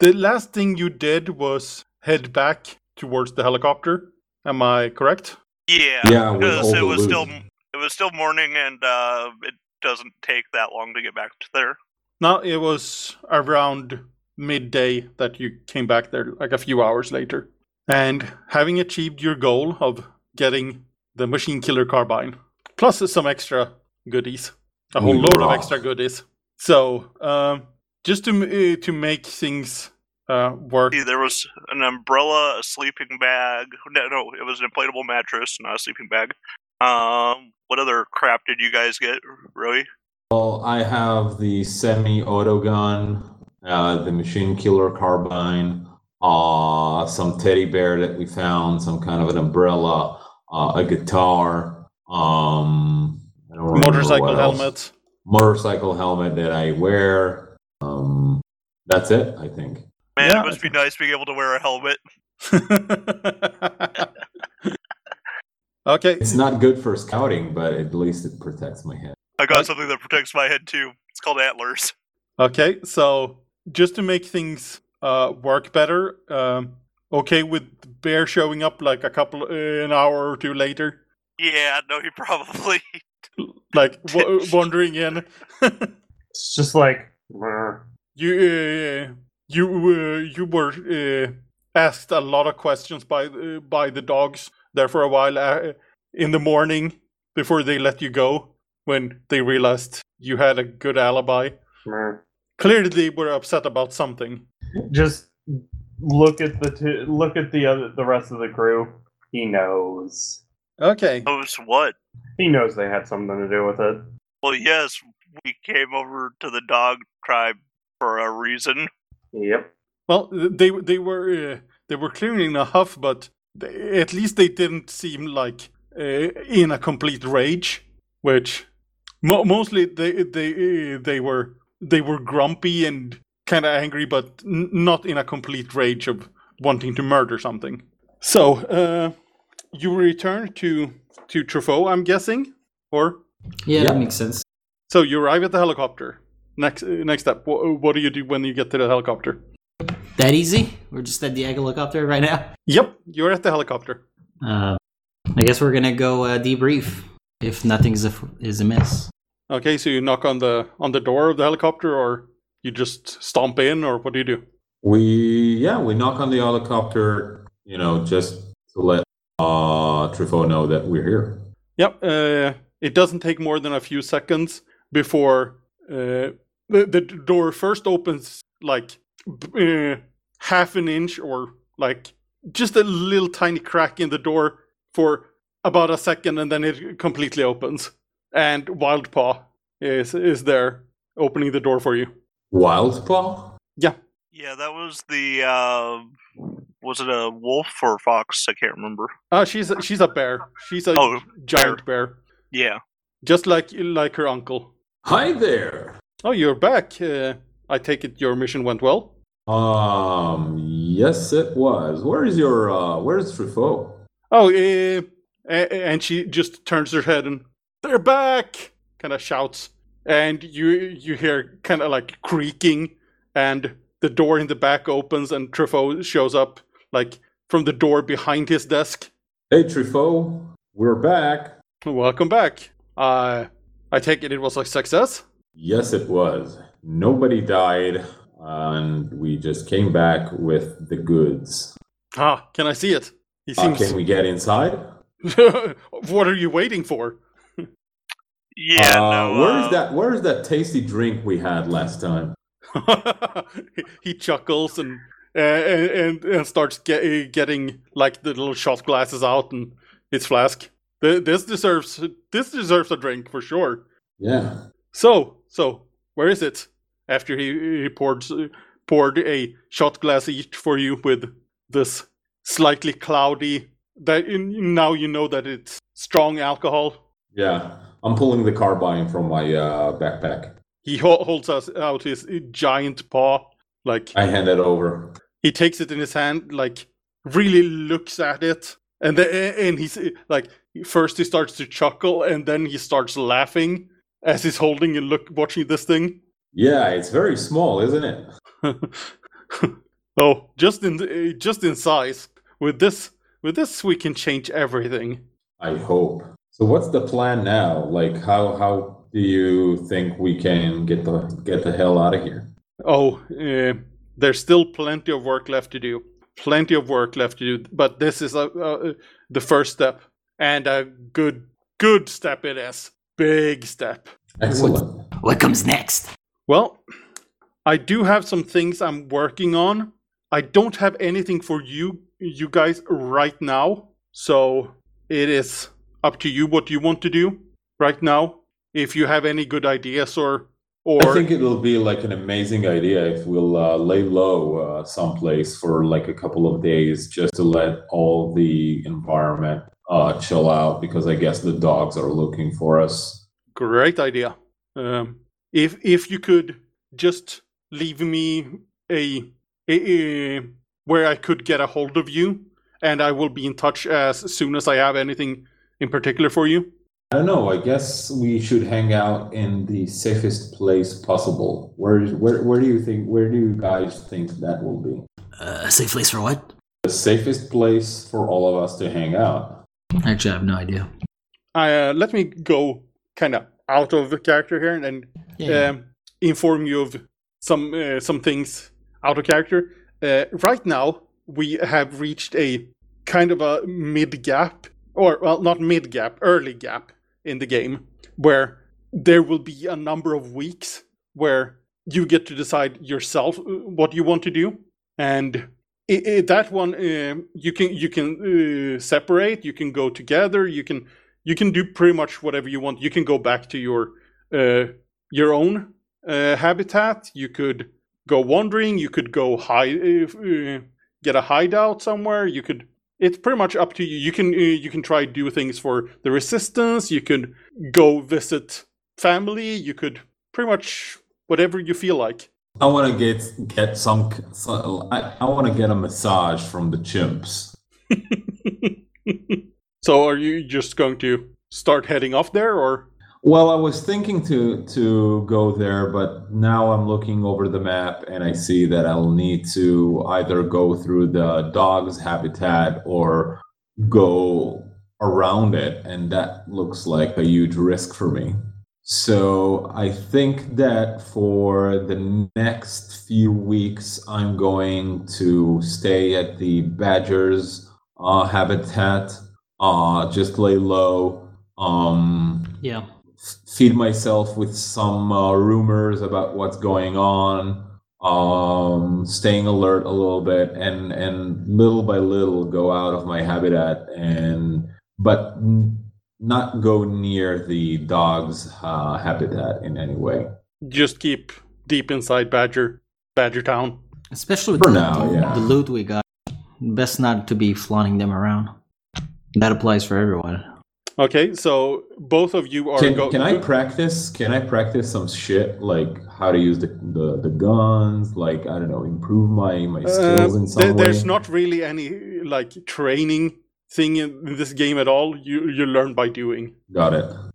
The last thing you did was head back towards the helicopter. Am I correct? Yeah, with because all it the was loot. still morning, and it doesn't take that long to get back to there. No, it was around midday that you came back there, like a few hours later. And having achieved your goal of getting the machine killer carbine, plus some extra goodies, a whole load of extra goodies. So, just to make things work. There was an umbrella, a sleeping bag. No, it was an inflatable mattress, not a sleeping bag. What other crap did you guys get, Roy? Well, I have the semi-auto gun, the machine killer carbine, some teddy bear that we found, some kind of an umbrella, a guitar, motorcycle helmet. Motorcycle helmet that I wear. That's it, I think. Man, yeah, it must be nice being able to wear a helmet. Okay. It's not good for scouting, but at least it protects my head. I got something that protects my head too. It's called antlers. Okay, so just to make things work better, okay with Bear showing up like an hour or two later? Yeah, no, he probably like wandering in. It's just like you were asked a lot of questions by the dogs there for a while in the morning before they let you go, when they realized you had a good alibi. Clearly they were upset about something. Just look at the rest of the crew. He knows. Okay. Knows what? He knows they had something to do with it. Well, yes, we came over to the dog tribe for a reason. Yep. Well, they were clearly in a huff, but at least they didn't seem like in a complete rage. Which mostly they were grumpy and kind of angry, but not in a complete rage of wanting to murder something. So you return to Truffaut, I'm guessing, or yeah, that makes sense. So you arrive at the helicopter. Next step. What do you do when you get to the helicopter? That easy? We're just at the helicopter right now? Yep, you're at the helicopter. I guess we're gonna go debrief if nothing is amiss. Okay, so you knock on the door of the helicopter, or you just stomp in, or what do you do? We knock on the helicopter, just to let Truffaut know that we're here. Yep, it doesn't take more than a few seconds before the door first opens like half an inch, or like just a little tiny crack in the door for about a second, and then it completely opens. And Wildpaw is there opening the door for you. Wildpaw? Yeah. Yeah, that was the was it a wolf or a fox? I can't remember. She's a bear. She's a giant bear. Yeah. Just like her uncle. Hi there. Oh, you're back. I take it your mission went well? Yes it was. Where's Truffaut? Oh, and she just turns her head and, "They're back!" kind of shouts. And you hear kind of like creaking, and the door in the back opens, and Truffaut shows up like from the door behind his desk. Hey Truffaut, we're back. Welcome back. I take it was a success? Yes, it was. Nobody died, and we just came back with the goods. Ah, can I see it? He seems... Can we get inside? What are you waiting for? Yeah, Where's that tasty drink we had last time? He chuckles and starts getting like the little shot glasses out and his flask. This deserves a drink for sure. Yeah. So where is it? After he poured a shot glass each for you with this slightly cloudy. Now you know that it's strong alcohol. Yeah, I'm pulling the carbine from my backpack. He holds out his giant paw, like I hand it over. He takes it in his hand, like really looks at it, and he's like, first he starts to chuckle, and then he starts laughing as he's holding and watching this thing. Yeah, it's very small, isn't it? Oh, just in size. With this we can change everything. I hope. So what's the plan now? Like, how do you think we can get the hell out of here? Oh, there's still plenty of work left to do. But this is the first step, and a good step it is. Big step. Excellent. What comes next? Well, I do have some things I'm working on. I don't have anything for you guys right now, so it is up to you what you want to do right now. If you have any good ideas or I think it'll be like an amazing idea if we'll lay low someplace for like a couple of days just to let all the environment chill out, because I guess the dogs are looking for us. Great idea. If you could just leave me a where I could get a hold of you, and I will be in touch as soon as I have anything in particular for you. I don't know. I guess we should hang out in the safest place possible. Where do you guys think that will be? A safe place for what? The safest place for all of us to hang out. Actually, I have no idea. Let me go kind of out of the character here and inform you of some things out of character. Right now, we have reached a kind of a mid-gap, or, well, not mid-gap, early gap in the game, where there will be a number of weeks where you get to decide yourself what you want to do. And that one, you can separate, you can go together, you can do pretty much whatever you want. You can go back to your own habitat. You could go wandering. You could go get a hideout somewhere. It's pretty much up to you. You can try do things for the resistance. You could go visit family. You could pretty much whatever you feel like. I want to get some. I want to get a massage from the chimps. So, are you just going to start heading off there, or? Well, I was thinking to go there, but now I'm looking over the map and I see that I'll need to either go through the dog's habitat or go around it, and that looks like a huge risk for me. So I think that for the next few weeks, I'm going to stay at the badger's habitat, just lay low. Yeah. Feed myself with some rumors about what's going on, staying alert a little bit, and little by little go out of my habitat, but not go near the dog's habitat in any way. Just keep deep inside Badger Town. Especially with the loot we got. Best not to be flaunting them around. That applies for everyone. Okay, so both of you are. Can I practice? Can I practice some shit, like how to use the guns? Like, I don't know, improve my skills in some way. There's not really any like training thing in this game at all. You learn by doing. Got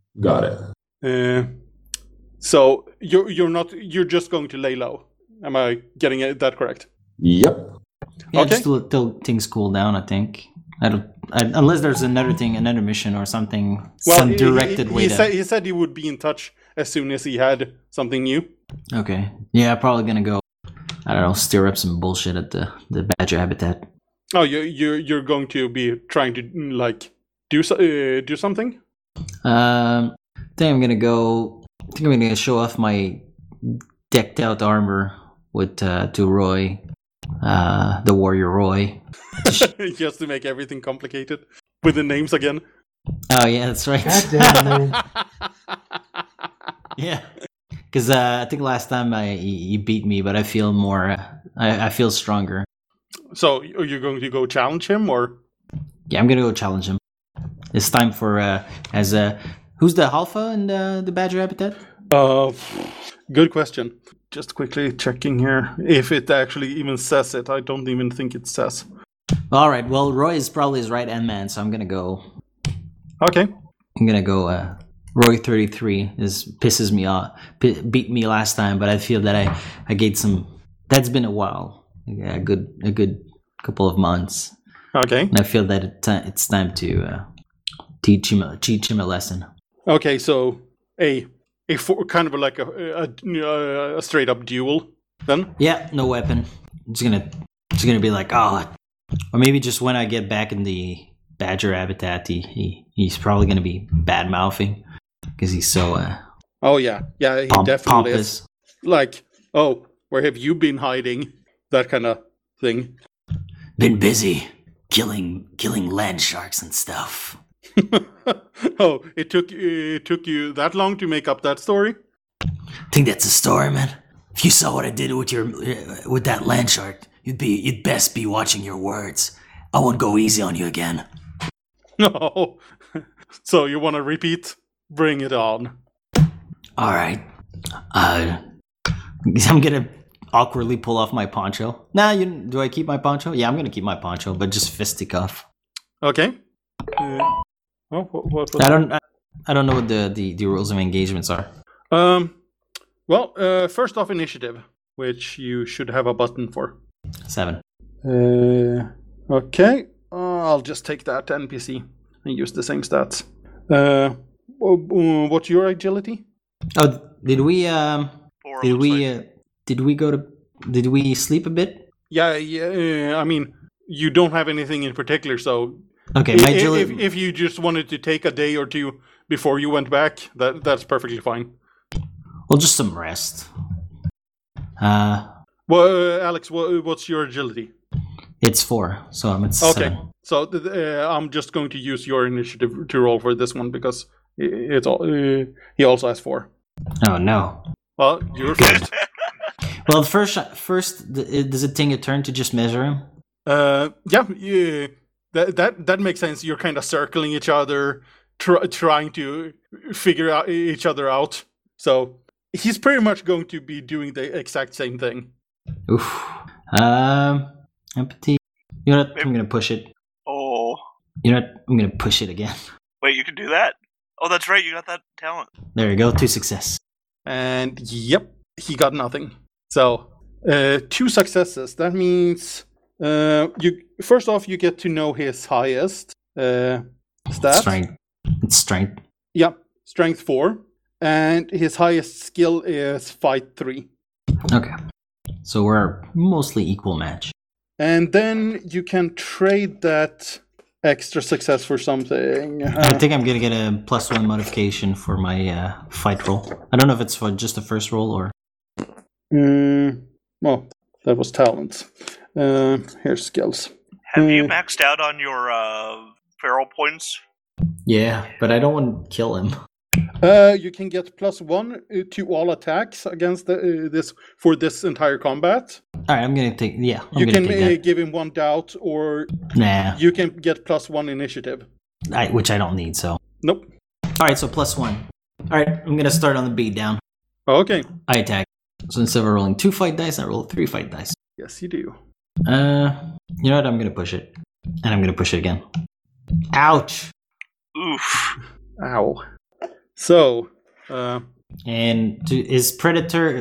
it. So you're just going to lay low. Am I getting that correct? Yep. Yeah, okay. Just till things cool down, I think. Unless there's another mission or something, some directed way. He said he would be in touch as soon as he had something new. Okay. Yeah, probably gonna go. I don't know, stir up some bullshit at the badger habitat. Oh, you're going to be trying to like do something? I think I'm gonna show off my decked out armor with to Roy, the warrior Roy. Just to make everything complicated with the names again. Oh yeah, that's right. God damn it. Yeah, because I think last time you beat me, but I feel more. I feel stronger. So are you going to go challenge him, or? Yeah, I'm gonna go challenge him. It's time for who's the alpha in the badger habitat? Good question. Just quickly checking here if it actually even says it. I don't even think it says. All right. Well, Roy is probably his right hand man, so I'm gonna go. Okay. I'm gonna go. Roy 33 pisses me off. Beat me last time, but I feel that I gained some. That's been a while. a good couple of months, Okay. and I feel that it's time to teach him a lesson. Okay, so kind of like a straight up duel then. Yeah, no weapon. It's gonna be like, oh, or maybe just when I get back in the badger habitat, he's probably gonna be bad mouthing because he's so Oh yeah, he definitely pompous. is. Like, oh, where have you been hiding? That kind of thing. Been busy killing land sharks and stuff. Oh, it took you that long to make up that story? Think that's a story, man. If you saw what I did with that land shark, you'd best be watching your words. I won't go easy on you again. No. So you want to repeat? Bring it on. All right. I'm gonna awkwardly pull off my poncho. Do I keep my poncho? Yeah, I'm gonna keep my poncho, but just fisticuff. Okay. What I don't know what the rules of engagements are. Well, first off, initiative, which you should have a button for. 7. Okay. I'll just take that NPC and use the same stats. What's your agility? Oh, did we 4, did we sleep a bit? Yeah. I mean, you don't have anything in particular, so Okay, my agility. if you just wanted to take a day or two before you went back, that's perfectly fine. Well, just some rest. Well, Alex, what's your agility? It's 4, so I'm at 7. Okay, so I'm just going to use your initiative to roll for this one because he also has 4. Oh no. Well, you're first. Well, first, does it take a turn to just measure him? Yeah. That makes sense. You're kind of circling each other, trying to figure out each other out. So he's pretty much going to be doing the exact same thing. Oof. Empathy. You know what? I'm gonna push it. Oh. You know what? I'm gonna push it again. Wait, you can do that? Oh, that's right. You got that talent. There you go. 2 success. And yep, he got nothing. So 2 successes. That means you first off you get to know his highest stat. Strength. It's strength. Yep, strength 4, and his highest skill is fight 3. Okay. So we're mostly equal match. And then you can trade that extra success for something. I think I'm gonna get a +1 modification for my fight roll. I don't know if it's for just the first roll or. Well, that was talent. Here's skills. Have you maxed out on your feral points? Yeah, but I don't want to kill him. You can get +1 to all attacks against this for this entire combat. All right, I'm gonna take. Yeah, You can give him 1 doubt, or nah, you can get +1 initiative. which I don't need. So Nope. all right, so +1. All right, I'm gonna start on the beat down. Okay. I attack. So instead of rolling 2 fight dice, I roll 3 fight dice. Yes, you do. You know what? I'm gonna push it, and I'm gonna push it again. Ouch! Oof. Ow. So, And is Predator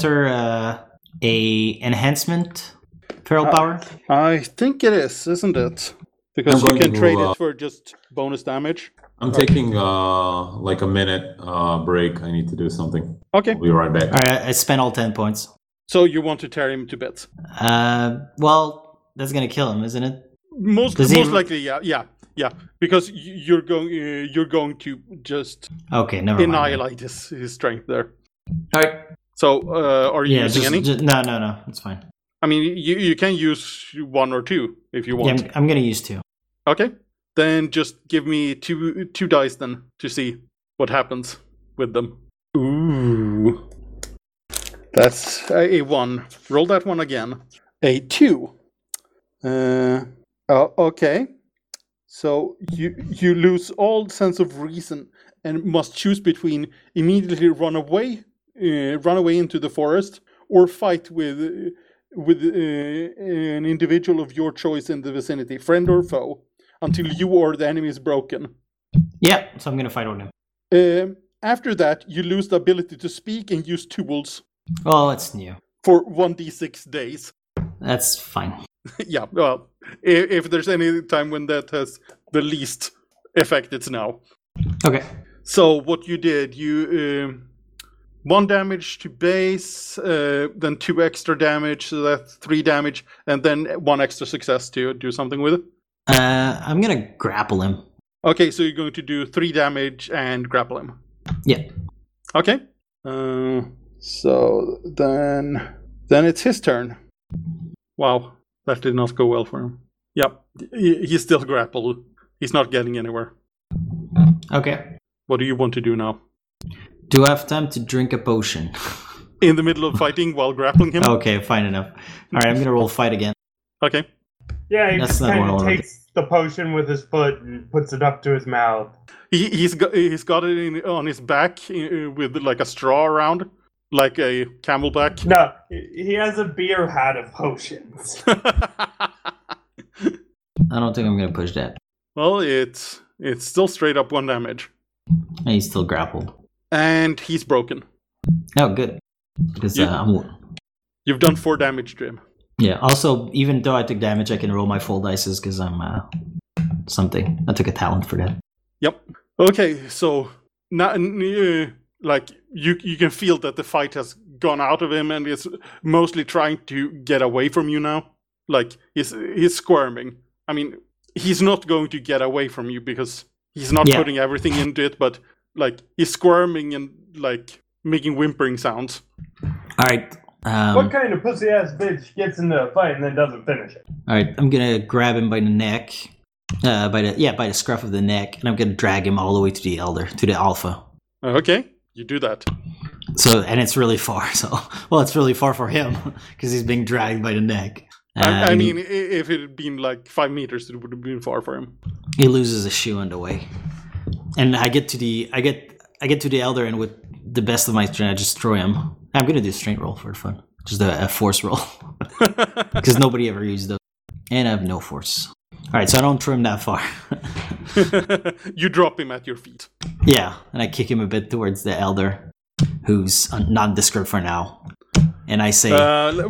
a enhancement feral power? I think it is, isn't it? Because I'm you going can to, trade it for just bonus damage. I'm taking like a minute break. I need to do something. Okay. I'll be right back. All right, I spent all 10 points. So you want to tear him to bits? Well, that's gonna kill him, isn't it? Most likely, yeah. Because you're going to just Okay, never mind. annihilate his strength there. All right. So, are you using any? No, it's fine. I mean, you can use 1 or 2 if you want. Yeah, I'm gonna use 2. Okay. Then just give me two dice then to see what happens with them. Ooh. That's a 1. Roll that one again. A 2. Okay. So you lose all sense of reason and must choose between immediately run away into the forest or fight with an individual of your choice in the vicinity, friend or foe, until you or the enemy is broken. Yeah, so I'm gonna fight with him. After that, you lose the ability to speak and use tools Oh, that's new. for 1d6 days. that's fine. Yeah, well, if there's any time when that has the least effect, it's now. Okay. So what you did, you 1 damage to base, then 2 extra damage, so that's 3 damage, and then 1 extra success to do something with it. I'm gonna grapple him. Okay, so you're going to do 3 damage and grapple him. Yeah. Okay. So then it's his turn. Wow, that did not go well for him. Yep, he's still grappled. He's not getting anywhere. Okay. What do you want to do now? Do I have time to drink a potion? In the middle of fighting while grappling him? Okay, fine enough. All right, I'm gonna roll fight again. Okay. Yeah, he That's just not kind what I of wanted. takes the potion with his foot and puts it up to his mouth. He's got it on his back with like a straw around, like a camelback. No, he has a beer hat of potions. I don't think I'm gonna push that. Well, it's still straight up 1 damage. And he's still grappled. And he's broken. Oh, good. Because You've done 4 damage to him. yeah. Also, even though I took damage, I can roll my full dices because I'm something. I took a talent for that. Yep. Okay, so now, like you can feel that the fight has gone out of him, and is mostly trying to get away from you now. Like he's squirming. I mean, he's not going to get away from you because he's not putting everything into it, but like he's squirming and like making whimpering sounds. All right. What kind of pussy ass bitch gets into a fight and then doesn't finish it? All right. I'm gonna grab him by the neck, by the scruff of the neck, and I'm gonna drag him all the way to the elder, to the alpha. Okay, you do that. So, and it's really far. So, well, it's really far for him because he's being dragged by the neck. I mean, if it had been like 5 meters, it would have been far for him. He loses a shoe on the way, and I get to the elder, and with the best of my strength, I just destroy him. I'm gonna do a strength roll for fun, just a force roll, because nobody ever used those, and I have no force. All right, so I don't throw him that far. You drop him at your feet. Yeah, and I kick him a bit towards the elder, who's nondescript for now, and I say,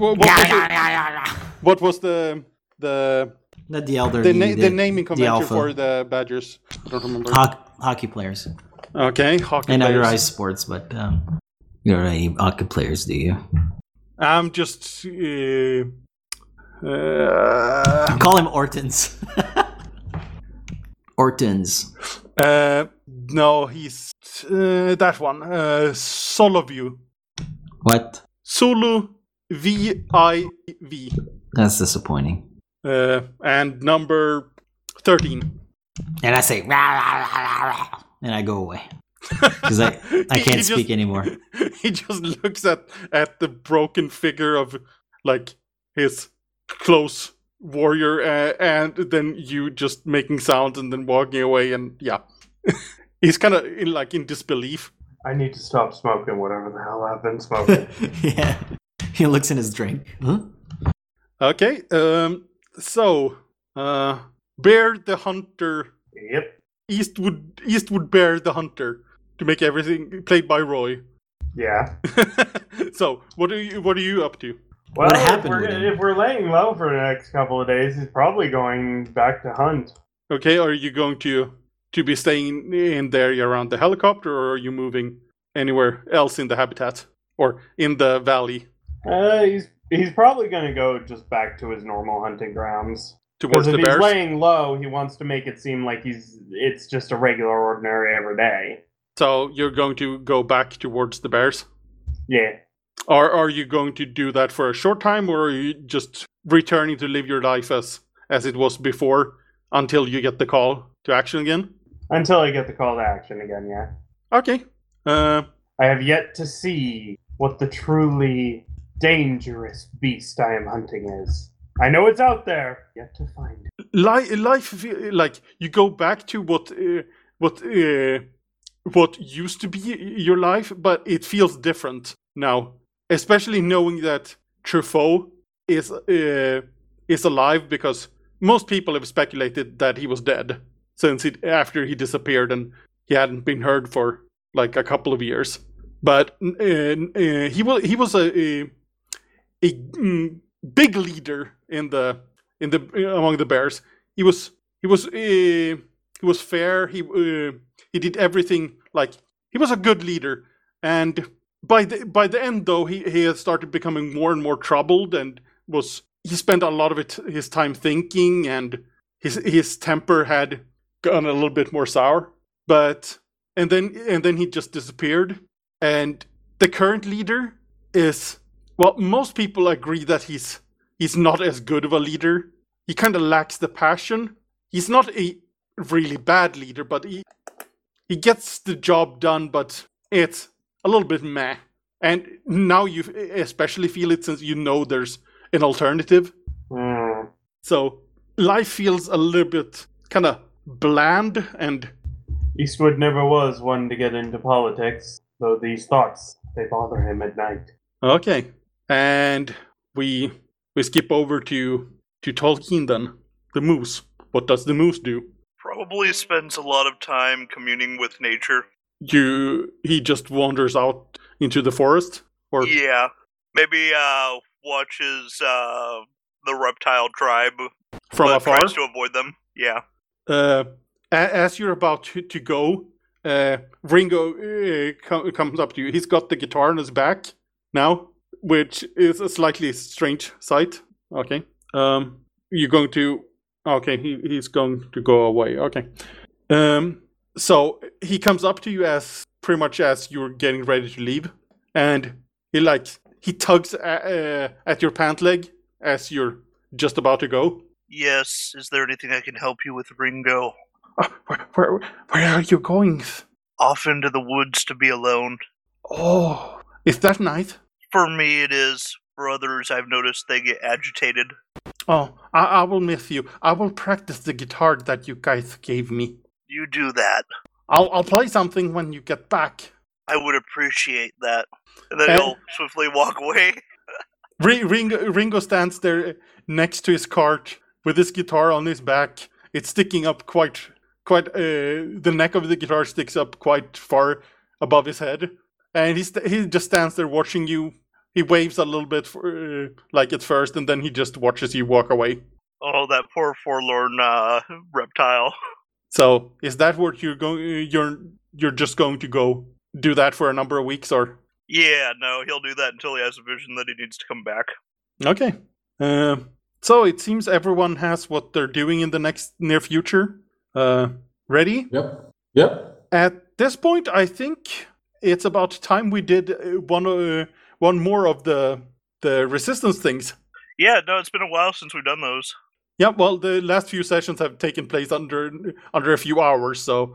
what was the not the elder, the naming convention alpha. for the Badgers? I don't remember. Hockey players. Okay, hockey and players. other ice sports, but you don't know any hockey players, do you? I'm just call him Ortons. Ortons. No, he's that one. Soloview. What? Solo VIV. That's disappointing. And number 13. And I say, rah, rah, rah, rah, and I go away because I can't speak anymore. He just looks at the broken figure of like his close warrior, and then you just making sounds and then walking away, and yeah, he's kind of in disbelief. I need to stop smoking whatever the hell I've been smoking. Yeah, he looks in his drink. Huh? Okay, so Bear the Hunter. Yep. Eastwood Bear the Hunter, to make everything played by Roy. Yeah. So what are you up to? Well, What happened if we're laying low for the next couple of days, he's probably going back to hunt. Okay, are you going to be staying in the area around the helicopter, or are you moving anywhere else in the habitat or in the valley He's probably going to go just back to his normal hunting grounds. towards Because if the he's bears? laying low, he wants to make it seem like it's just a regular, ordinary everyday. So you're going to go back towards the bears? Yeah. Or are you going to do that for a short time, or are you just returning to live your life as it was before until you get the call to action again? Until I get the call to action again, yeah. Okay. I have yet to see what the truly dangerous beast I am hunting is. I know it's out there, yet to find it. Life, like you go back to what used to be your life, but it feels different now. Especially knowing that Truffaut is alive, because most people have speculated that he was dead since after he disappeared and he hadn't been heard for like a couple of years. But he was a big leader in the among the bears. He was fair. He did everything like he was a good leader. And by the end, though, he had started becoming more and more troubled, and he spent a lot of his time thinking, and his temper had gotten a little bit more sour. And then he just disappeared. And the current leader is, well, most people agree that he's not as good of a leader. He kind of lacks the passion. He's not a really bad leader, but he gets the job done, but it's a little bit meh. And now you especially feel it since you know there's an alternative. So life feels a little bit kind of bland, and Eastwood never was one to get into politics, though these thoughts, they bother him at night. Okay. And we skip over to Tolkien then. The moose. What does the moose do? Probably spends a lot of time communing with nature. He just wanders out into the forest? Or Yeah. Maybe watches the reptile tribe from but afar? tries to avoid them. Yeah. As you're about to go, Ringo comes up to you. He's got the guitar on his back now, which is a slightly strange sight. Okay. You're going to... Okay, he's going to go away. Okay. So he comes up to you pretty much as you're getting ready to leave, and he tugs at your pant leg as you're just about to go. Yes, is there anything I can help you with, Ringo? Where are you going? Off into the woods to be alone. Oh, is that nice? For me it is. For others, I've noticed they get agitated. Oh, I will miss you. I will practice the guitar that you guys gave me. You do that. I'll play something when you get back. I would appreciate that. And then he'll swiftly walk away. Ringo stands there next to his cart with his guitar on his back. It's sticking up quite. The neck of the guitar sticks up quite far above his head, and he just stands there watching you. He waves a little bit like at first, and then he just watches you walk away. Oh, that poor forlorn reptile. So, is that what you're going? You're just going to go do that for a number of weeks, or? Yeah, no, he'll do that until he has a vision that he needs to come back. Okay. So it seems everyone has what they're doing in the near future. Ready? Yep. At this point, I think it's about time we did one more of the resistance things. Yeah, no, it's been a while since we've done those. Yeah, well, the last few sessions have taken place under a few hours, so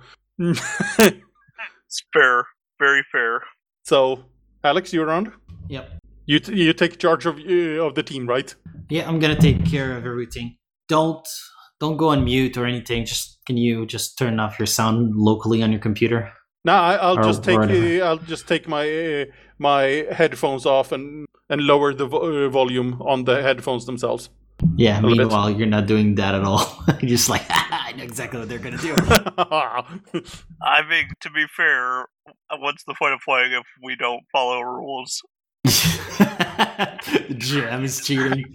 It's fair, very fair. So, Alex, you're on. Yep. You take charge of the team, right? Yeah, I'm gonna take care of everything. Don't go on mute or anything. Can you just turn off your sound locally on your computer? No, I'll just take whatever. I'll just take my headphones off and lower the volume on the headphones themselves. Yeah. little bit. Meanwhile, you're not doing that at all. You're just like, I know exactly what they're gonna do. I mean, to be fair, what's the point of playing if we don't follow rules? Jam is cheating.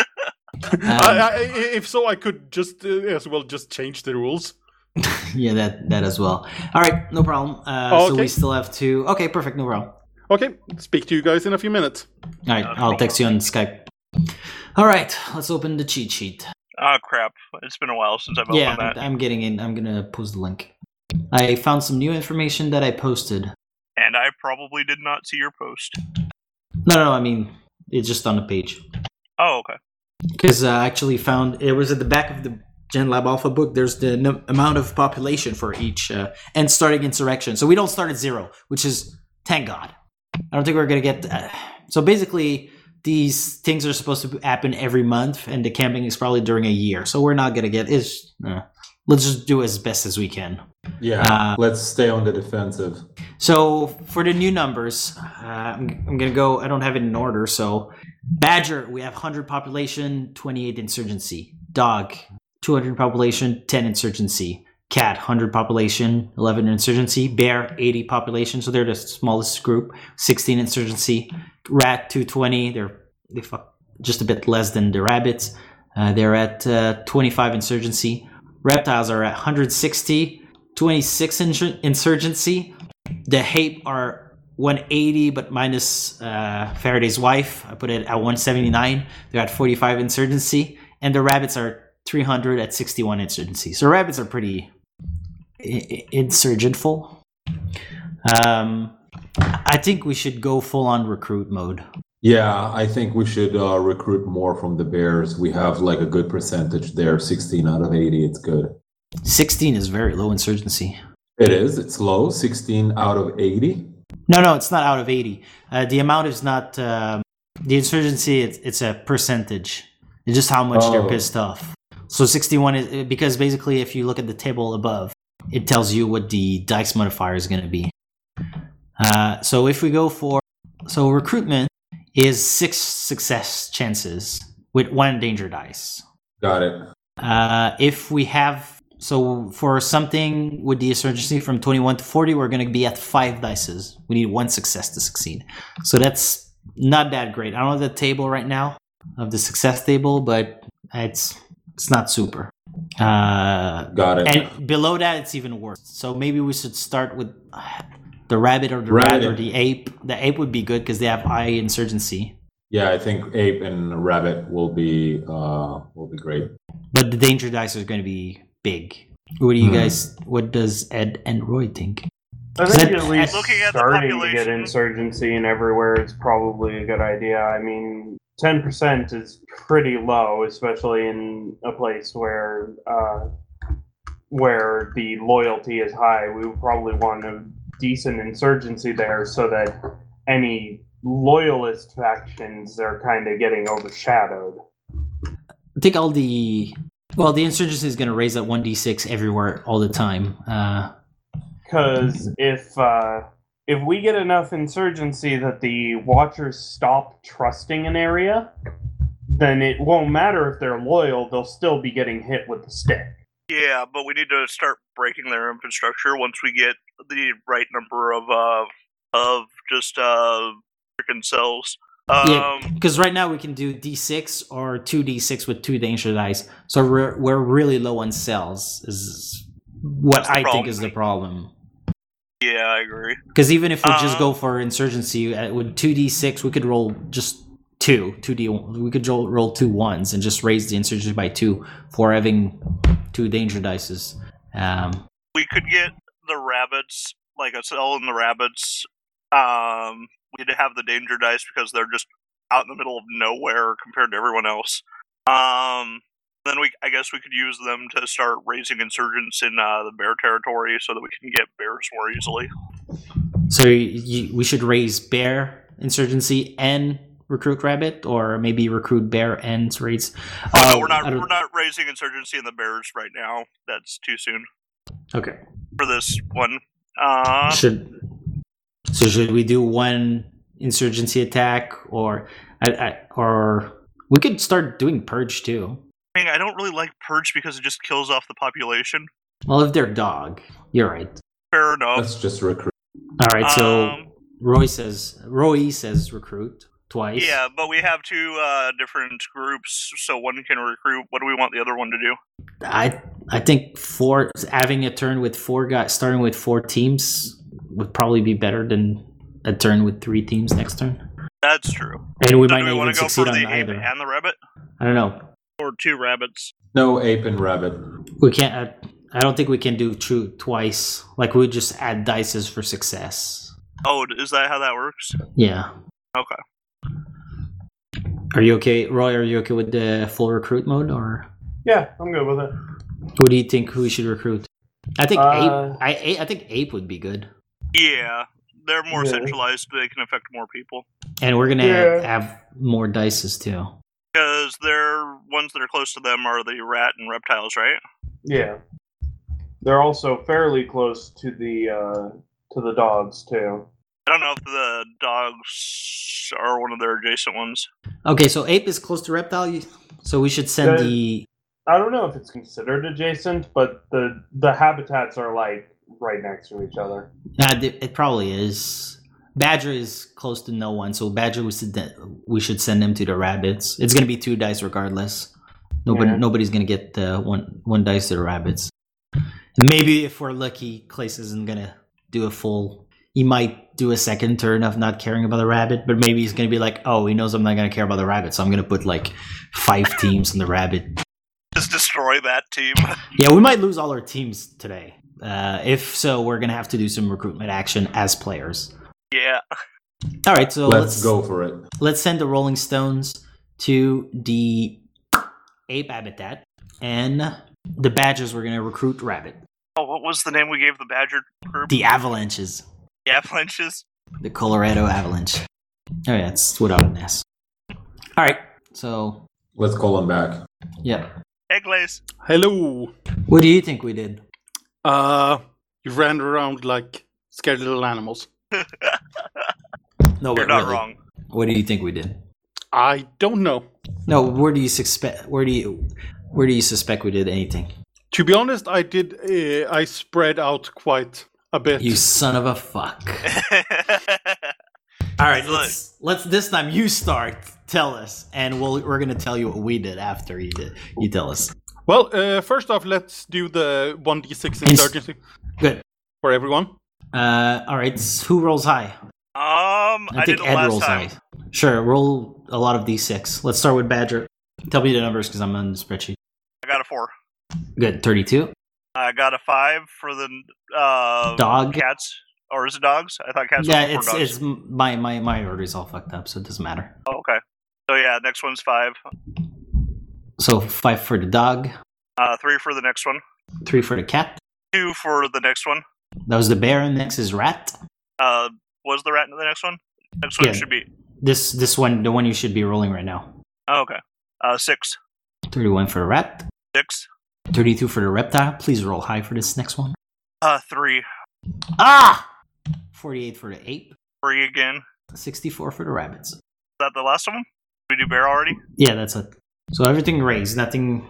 If so, I could just as well just change the rules. Yeah, that as well. All right, no problem. So okay. we still have to. Okay, perfect, no problem. Okay, speak to you guys in a few minutes. All right, I'll text you on Skype. All right, let's open the cheat sheet. Ah, crap. It's been a while since I've opened that. I'm getting in. I'm gonna post the link. I found some new information that I posted. And I probably did not see your post. No, I mean, it's just on the page. Oh, okay. Because I actually found, it was at the back of the Gen Lab Alpha book, there's the amount of population for each, and starting insurrection. So we don't start at 0, which is, thank God. I don't think we're going to get... so basically, these things are supposed to happen every month, and the camping is probably during a year. So we're not going to get... let's just do as best as we can. Yeah, let's stay on the defensive. So for the new numbers, I'm going to go... I don't have it in order, so... Badger, we have 100 population, 28 insurgency. Dog, 200 population, 10 insurgency. Cat, 100 population, 11 insurgency. Bear, 80 population, so they're the smallest group, 16 insurgency. Rat, 220, just a bit less than the rabbits. They're at 25 insurgency. Reptiles are at 160, 26 insurgency. The ape are 180, but minus Faraday's wife. I put it at 179. They're at 45 insurgency. And the rabbits are 300 at 61 insurgency. So rabbits are pretty insurgentful. I think we should go full on recruit mode. Yeah, I think we should recruit more from the bears. We have like a good percentage there, 16 out of 80. It's good. 16 is very low insurgency. It is. It's low. 16 out of 80. No, it's not out of 80. The amount is not the insurgency. It's a percentage. It's just how much they're pissed off. So 61 is because basically, if you look at the table above, it tells you what the dice modifier is going to be. So if we go for recruitment is 6 success chances with 1 danger dice. Got it. If we have for something with the insurgency from 21 to 40, we're going to be at 5 dices. We need 1 success to succeed. So that's not that great. I don't know the table right now of the success table, but it's not super. Got it. And below that, it's even worse. So maybe we should start with the rabbit or the rat or the ape. The ape would be good because they have high insurgency. Yeah, I think ape and rabbit will be great. But the danger dice are going to be big. What do you guys? What does Ed and Roy think? I think at least looking at the starting to population- get insurgency and everywhere is probably a good idea. I mean, 10% is pretty low, especially in a place where the loyalty is high. We would probably want a decent insurgency there so that any loyalist factions are kind of getting overshadowed. I think the insurgency is going to raise that 1d6 everywhere all the time. Because if we get enough insurgency that the Watchers stop trusting an area, then it won't matter if they're loyal, they'll still be getting hit with the stick. Yeah, but we need to start breaking their infrastructure once we get the right number of just freaking cells. Yeah, because right now we can do d6 or 2d6 with 2 danger dice, so we're really low on cells. Is what I think is the problem. Yeah, I agree. Because even if we just go for insurgency with 2d6, we could roll just 2d. We could roll 2 1s and just raise the insurgency by 2 for having 2 danger dices. We could get the rabbits, like a cell in the rabbits. We need to have the danger dice because they're just out in the middle of nowhere compared to everyone else. Then I guess we could use them to start raising insurgents in the bear territory so that we can get bears more easily. So we should raise bear insurgency and recruit rabbit, or maybe recruit bear and raise. No, we're not raising insurgency in the bears right now. That's too soon. Okay. For this one, should we do 1 insurgency attack, or we could start doing purge too? I don't really like purge because it just kills off the population. Well, if they're dog, you're right. Fair enough. Let's just recruit. All right, so Roy says recruit twice. Yeah, but we have 2 different groups, so one can recruit. What do we want the other one to do? I think having a turn with 4 guys, starting with 4 teams, would probably be better than a turn with 3 teams next turn. That's true. And we So might do not we want even to go succeed for on the ape either. and the rabbit? I don't know. Or 2 rabbits? No ape and rabbit. We can't. I don't think we can do twice. Like, we would just add dices for success. Oh, is that how that works? Yeah. Okay. Are you okay, Roy? Are you okay with the full recruit mode, or Yeah, I'm good with it. who do you think we should recruit? I think Uh, ape. I think ape would be good, Yeah, they're more Yeah. centralized. They can affect more people. and we're gonna Yeah. have more dices too. Because they're ones that are close to them are the rat and reptiles, right? Yeah. They're also fairly close to the dogs too. I don't know if the dogs are one of their adjacent ones. Okay, so ape is close to reptile, so we should send the. I don't know if it's considered adjacent, but the habitats are like right next to each other. It probably is. Badger is close to no one, so Badger we should send him to the rabbits. It's gonna be 2 dice regardless. Nobody's gonna get one dice to the rabbits. And maybe if we're lucky, Clace isn't gonna do a full. He might do a second turn of not caring about the rabbit, but maybe he's gonna be like, "Oh, he knows I'm not gonna care about the rabbit, so I'm gonna put like 5 teams on the rabbit." Just destroy that team. Yeah, we might lose all our teams today. If so, we're gonna have to do some recruitment action as players. Yeah. All right, so Let's go for it. Let's send the Rolling Stones to the ape habitat, and the Badgers we're gonna recruit rabbit. Oh, what was the name we gave the Badger group? The Avalanches. The Avalanches? The Colorado Avalanche. Oh yeah, it's without an S. All right, so Let's call him back. yeah. Hey, Glaze. Hello. What do you think we did? You ran around like scared little animals. No, You're but not really, wrong. What do you think we did? I don't know. No, where do you suspect? Where do you suspect we did anything? To be honest, I did. I spread out quite a bit. You son of a fuck! All right, let's this time you start. Tell us, and we're gonna tell you what we did after you tell us. Well, first off, let's do the 1d6 insurgency Good. for everyone. All right, who rolls high? I think did it Ed last rolls time. high. Sure, roll a lot of d6. Let's start with Badger. Tell me the numbers because I'm on the spreadsheet. I got a 4. Good, 32. I got a 5 for the Dog. cats. Or is it dogs? I thought cats Yeah, were 4 dogs. it's my order is all fucked up, so it doesn't matter. Oh, okay. So yeah, next one's 5. So 5 for the dog, 3 for the next one. 3 for the cat. 2 for the next one. That was the bear, and next is rat. Was the rat in the next one? Next one Yeah. should be. This one, the one you should be rolling right now. Oh, okay. 6. 31 for the rat. 6. 32 for the reptile. Please roll high for this next one. 3. Ah! 48 for the ape. 3 again. 64 for the rabbits. Is that the last one? Did we do bear already? Yeah, that's it. So everything raised, nothing.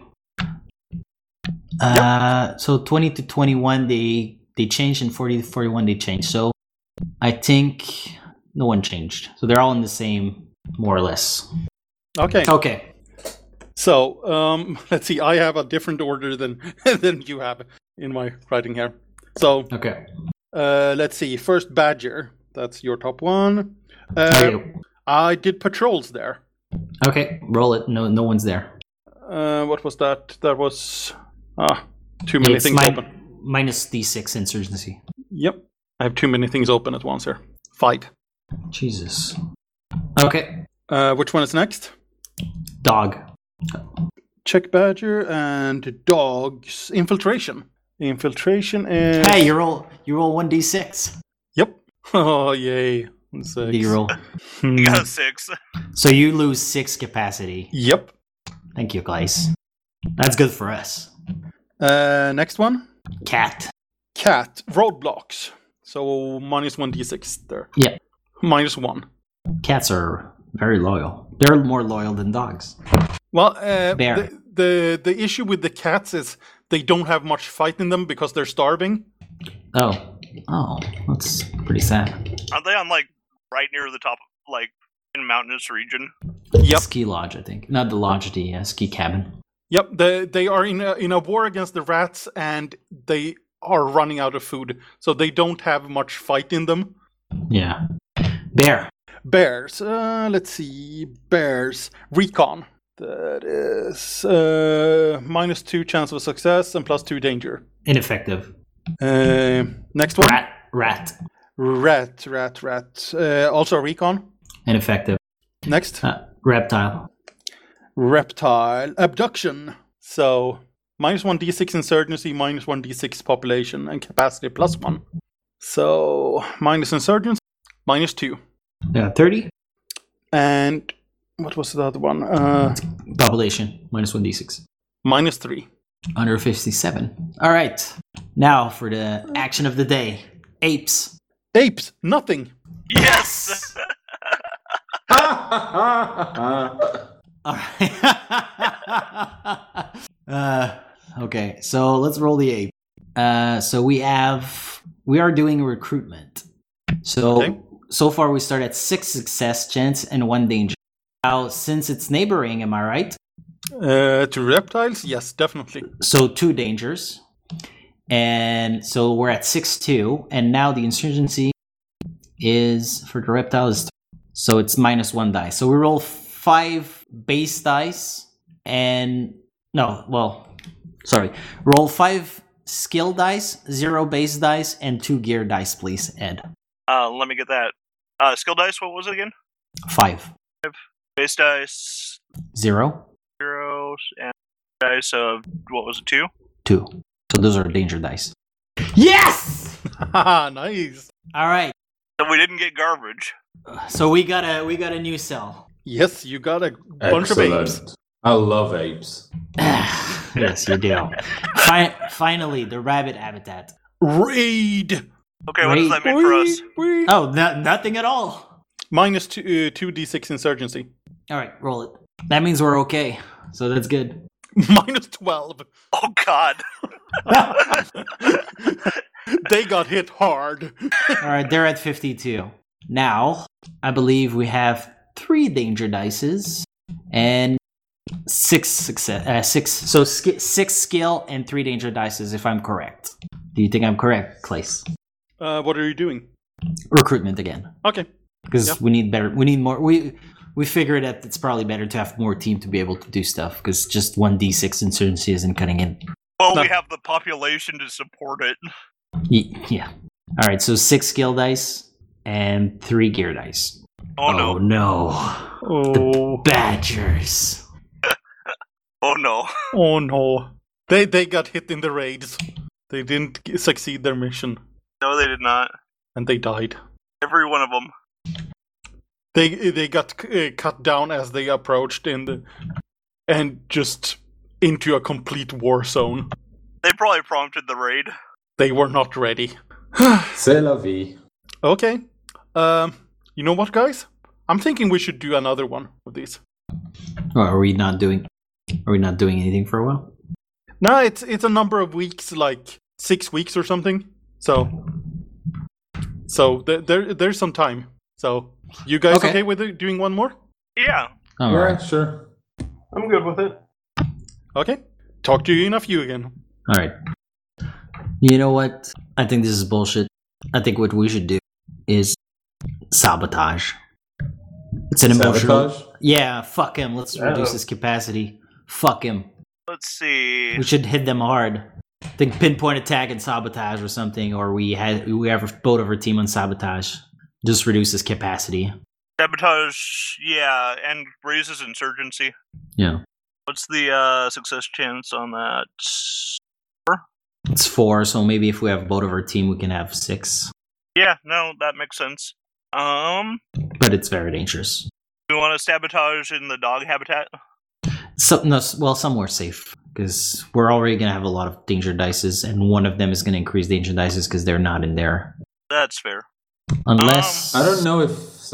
So 20 to 21 they changed, and 40 to 41 they changed. So I think no one changed. So they're all in the same, more or less. Okay. Okay. So, let's see. I have a different order than than you have in my writing here. So, Okay. let's see. First, Badger. That's your top one. Okay. I did patrols there. Okay. Roll it. No one's there. What was that? That was too many It's things open. minus D6 insurgency. Yep, I have too many things open at once here. Fight. Jesus. Okay. Which one is next? Dog. Check Badger and dogs. Infiltration. Infiltration is. Hey, you roll 1d6. Yep. Oh yay! 6. You roll. You got a 6. So you lose 6 capacity. Yep. Thank you, guys. That's good for us. Next one. Cat. Cat. Roadblocks. So minus 1d6 there. Yeah. Minus 1. Cats are very loyal. They're more loyal than dogs. Well, Bear. the issue with the cats is they don't have much fight in them because they're starving. Oh, that's pretty sad. Aren't they on like right near the top, like in a mountainous region? Yep. Ski lodge, I think. Not the lodge, the ski cabin. Yep. They are in a war against the rats, and they are running out of food, so they don't have much fight in them. Yeah. Bear. Bears. Let's see. Bears. Recon. That is minus 2 chance of success and plus 2 danger. Ineffective. Next one. Rat. Rat. Also recon. Ineffective. Next. Reptile. Reptile. Abduction. So minus 1d6 insurgency, minus 1d6 population, and capacity plus 1. So minus insurgency, minus 2. 30. And what was the other one? Population. Minus 1d6. Minus 3. Under 57. All right. Now for the action of the day. Apes. Apes. Nothing. Yes. All right. Okay, so let's roll the ape. So we are doing recruitment. So Okay. so far we start at 6 success chance and 1 danger. Now, since it's neighboring, am I right? To reptiles, yes, definitely. So 2 dangers. And so we're at 6-2. And now the insurgency is, for the reptiles, so it's -1 dice. So we roll 5 base dice and... Roll 5 skill dice, 0 base dice, and 2 gear dice, please, Ed. Let me get that. Skill dice, what was it again? 5. Base dice, 0. 0, and dice of, what was it, 2? 2. So those are danger dice. Yes! Nice. All right. So we didn't get garbage. So we got a new cell. Yes, you got a bunch of apes. I love apes. Yes, you do. Finally, the rabbit habitat. Raid! Okay, what does that mean for us? Raid. Oh, nothing at all. -2d6 insurgency. All right, roll it. That means we're okay. So that's good. -12. Oh, God. They got hit hard. All right, they're at 52. Now, I believe we have 3 danger dices and 6 success. 6 skill and 3 danger dices, if I'm correct. Do you think I'm correct, Clace? What are you doing? Recruitment again. Okay. Because we need better. We need more. We figured that it's probably better to have more team to be able to do stuff. Because just 1d6 insurgency isn't cutting it. Well, we have the population to support it. Yeah. All right. So 6 skill dice and 3 gear dice. Oh no! Oh. Badgers. Oh no! Oh no! They got hit in the raids. They didn't succeed their mission, No, they did not. and they died. Every one of them. They got cut down as they approached and just into a complete war zone. They probably prompted the raid. They were not ready. C'est la vie. Okay. You know what, guys? I'm thinking we should do another one of these. Are we not doing anything for a while? No, it's a number of weeks, like 6 weeks or something. So there's some time. So you guys okay with doing one more? Yeah. All right. Sure. I'm good with it. Okay. Talk to you in a few again. All right. You know what? I think this is bullshit. I think what we should do is sabotage. It's an emotional. Sabotage? Yeah, fuck him. Let's reduce his capacity. Fuck him. Let's see. We should hit them hard. I think pinpoint attack and sabotage or something, or we have both of our team on sabotage. Just reduce his capacity. Sabotage, yeah, and raises insurgency. Yeah. What's the success chance on that? It's 4, so maybe if we have both of our team, we can have 6. Yeah, no, that makes sense. But it's very dangerous. Do you want to sabotage in the dog habitat? Somewhere safe. Because we're already going to have a lot of danger dices, and one of them is going to increase danger dices because they're not in there. That's fair. Unless... I don't know if...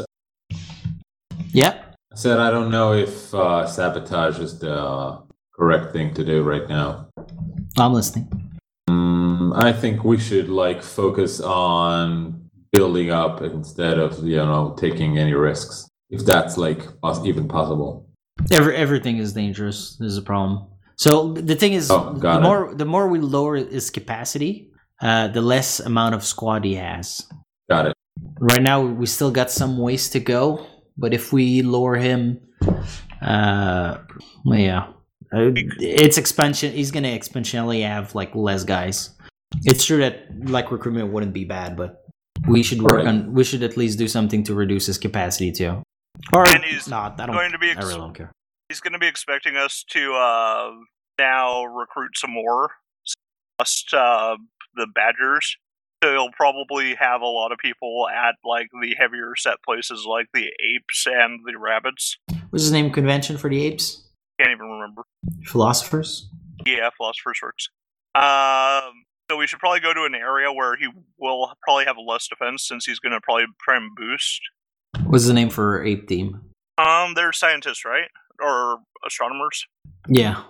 Yeah? I said I don't know if sabotage is the correct thing to do right now. I'm listening. I think we should focus on building up instead of taking any risks, if that's even possible. Everything is dangerous. There's a problem. So the thing is, the more we lower his capacity, the less amount of squad he has. Got it. Right now, we still got some ways to go, but if we lower him, it's expansion. He's gonna exponentially have less guys. It's true that recruitment wouldn't be bad, but we should work on. We should at least do something to reduce his capacity too. Or and he's not. I really don't care. He's going to be expecting us to now recruit some more, just the Badgers. So he'll probably have a lot of people at the heavier set places like the apes and the rabbits. What's his name? Convention for the apes? Can't even remember. Philosophers? Yeah, Philosophers Works. So we should probably go to an area where he will probably have less defense since he's going to probably try and boost. What's the name for ape team? They're scientists, right? Or astronomers? Yeah.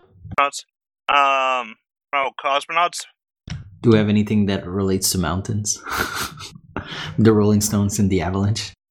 Cosmonauts? Do we have anything that relates to mountains? The Rolling Stones and the Avalanche?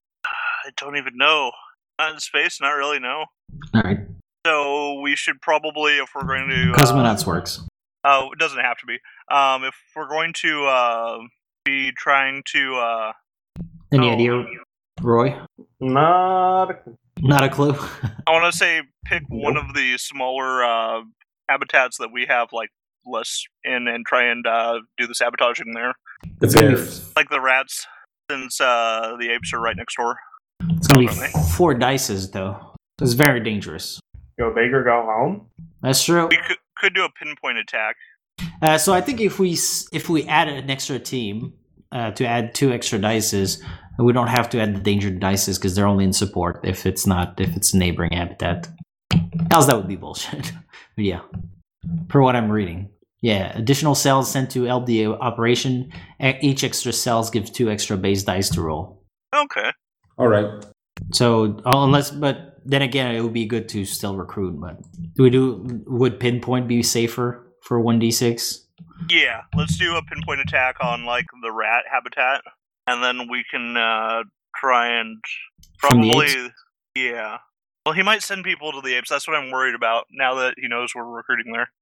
don't even know. Not in space, not really, no. All right, So we should probably, if we're going to... cosmonauts works. it doesn't have to be. If we're going to be trying to... Any idea, Roy? Not Not a clue. I want to say pick one of the smaller habitats that we have, like, less in and try and do the sabotaging there. The It's gonna be bears. Like the rats, since the apes are right next door. It's gonna be Definitely. 4 dices though. It's very dangerous. go big or go home. That's true. We could do a pinpoint attack. So I think if we add an extra team to add 2 extra dices, we don't have to add the danger dices because they're only in support if it's a neighboring habitat. Else that would be bullshit. But yeah, per what I'm reading. Yeah, additional cells sent to help the operation. Each extra cells gives 2 extra base dice to roll. Okay. All right. So but then again, it would be good to still recruit. But would pinpoint be safer for 1d6? Yeah, let's do a pinpoint attack on, like, the rat habitat, and then we can try and From the probably... apes? Yeah. Well, he might send people to the apes. That's what I'm worried about, now that he knows we're recruiting there.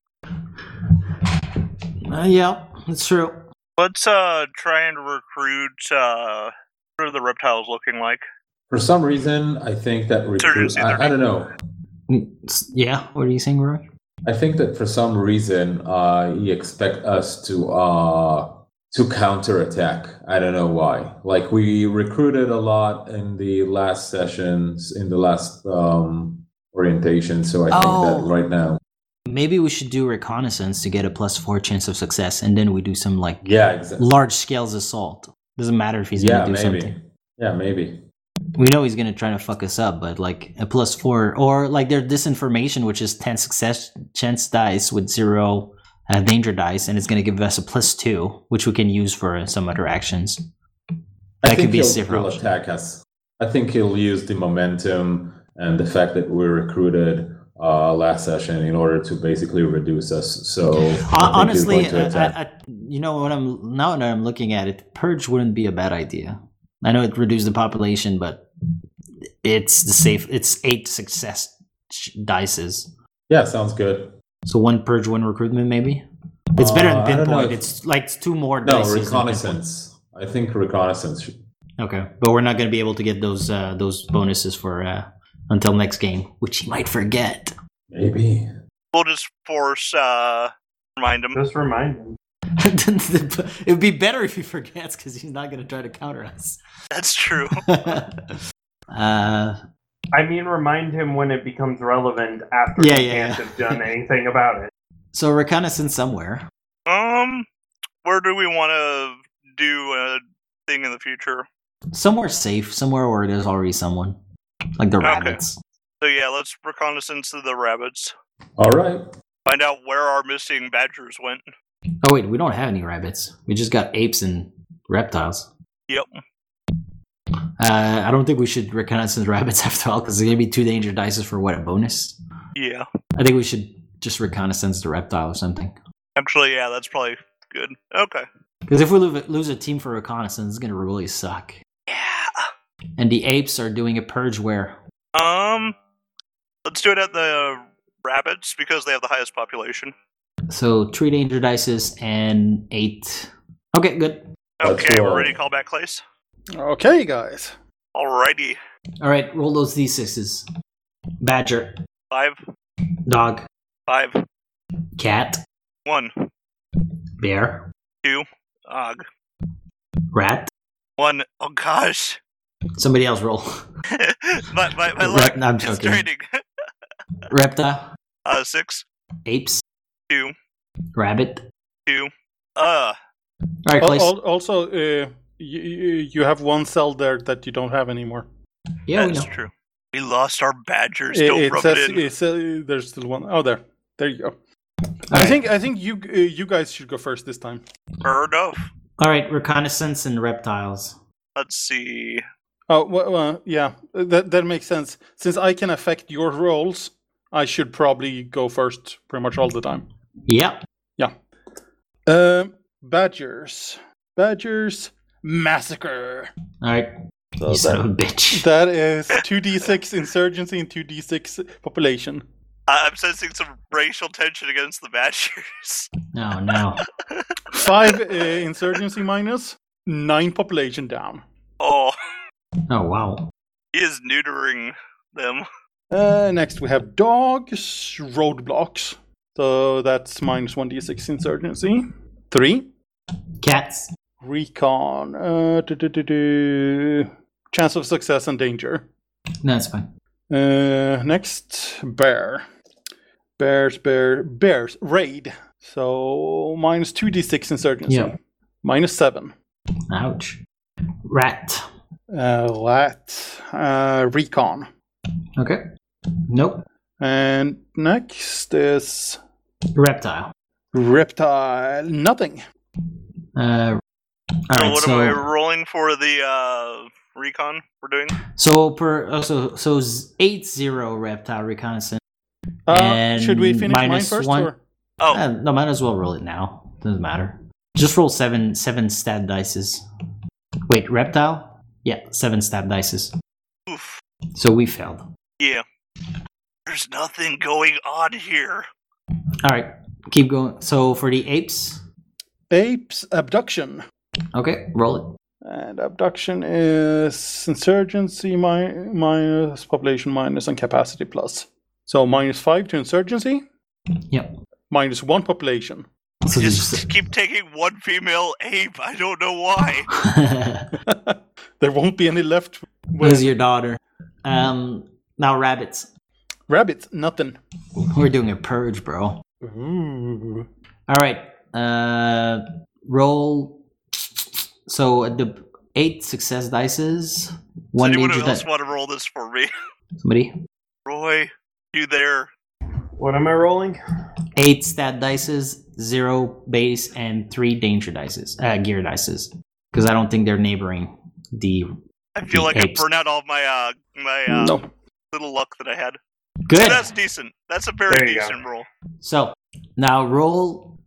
Yeah, that's true. Let's try and recruit, what are the reptiles looking like? For some reason, I think that Surgeons, I don't know. Yeah, what are you saying, Roy? I think that for some reason, he expect us to counterattack. I don't know why. Like, we recruited a lot in the last sessions, in the last orientation. So I think that right now, Maybe we should do reconnaissance to get a +4 chance of success, and then we do some like yeah, exactly. large scales assault. Doesn't matter if he's gonna do maybe. something. Yeah, maybe. We know he's gonna try to fuck us up, but like a +4 or like their disinformation, which is 10 success chance dice with 0 danger dice, and it's gonna give us a +2, which we can use for some other actions. I That think could be a he'll safer option. attack us. I think he'll use the momentum and the fact that we recruited last session in order to basically reduce us. So I think he's Honestly, going to attack. you know what now that I'm looking at it, purge wouldn't be a bad idea. I know it reduced the population, but it's 8 success dices. Yeah, sounds good. So 1 purge, 1 recruitment, maybe. It's better than I don't know pinpoint. if- It's like 2 more No, dices than reconnaissance. I think reconnaissance. pinpoint. Okay, but we're not going to be able to get those bonuses for until next game, which he might forget. Maybe. We'll just force, remind him. Just remind him. It would be better if he forgets because he's not going to try to counter us. That's true. I mean, remind him when it becomes relevant after Yeah, he yeah, can't yeah. have done anything about it. So reconnaissance somewhere. Where do we want to do a thing in the future? Somewhere safe, somewhere where there's already someone. Like the Okay. rabbits. So yeah, let's reconnaissance to the rabbits. All right. Find out where our missing badgers went. Oh wait, we don't have any rabbits. We just got apes and reptiles. Yep. I don't think we should reconnaissance rabbits after all, because there's going to be 2 danger dices for what, a bonus? Yeah. I think we should just reconnaissance the reptile or something. Actually, yeah, that's probably good. Okay. Because if we lose a team for reconnaissance, it's going to really suck. Yeah. And the apes are doing a purge where? Let's do it at the rabbits because they have the highest population. So 3 danger dices and 8. Okay, good. Let's Okay, roll. we're ready to call back Clace? Okay, guys. Alrighty. All right, roll those d6s. Badger, 5, dog, 5, cat, 1, bear, 2, og, rat. 1. Oh gosh. Somebody else roll. my luck No, I'm is joking. draining. Reptile, 6, apes, 2, rabbit. 2. All right, Clace. Also, you have 1 cell there that you don't have anymore. Yeah, we That's know. true. We lost our badgers. It, Don't it rub says it in. it says there's still 1. Oh, there you go. All right. I think you guys should go first this time. Fair enough. All right, reconnaissance and reptiles. Let's see. Oh, well, yeah, that makes sense. Since I can affect your rolls, I should probably go first pretty much all the time. Yep. Badgers, massacre. All right. So You son of a bitch. that is 2d6 insurgency and 2d6 population. I'm sensing some racial tension against the Badgers. Oh no. 5 insurgency minus, 9 population down. Oh, Oh wow. he is neutering them. Next we have dogs, roadblocks. So that's minus 1d6 insurgency. 3. Cats. Recon. Chance of success and danger. No, it's fine. Next, bear. Bears. Raid. So minus 2d6 insurgency. Yeah. Minus 7. Ouch. Rat. Recon. Okay. Nope. And next is Reptile. reptile. Nothing. All So right. what So, am I rolling for the recon we're doing? so 8-0 reptile reconnaissance. And Should we finish mine minus first? 1. Or? Oh, No, might as well roll it now. Doesn't matter. Just roll seven stab dices. Wait, reptile? Yeah, 7 stab dices. oof. So we failed. Yeah. There's nothing going on here. All right, keep going. So for the apes, Apes abduction. okay, roll it. And abduction is insurgency minus population minus and capacity plus. So minus 5 to insurgency, Yep. minus 1 population. So Just keep taking one female ape. I don't know why. There won't be any left. Where's your daughter? Now rabbits. Rabbits, nothing. We're doing a purge, bro. Ooh. All right. Roll. So the 8 success dices. Does 1 anyone danger else die. want to roll this for me? Somebody. Roy, you there? What am I rolling? 8 stat dices, 0 base, and 3 danger dices. Gear dices. Because I don't think they're neighboring the. I feel like Apes. I burned out all of my No. little luck that I had. Good. So that's decent. That's a very There you go. decent roll. So now roll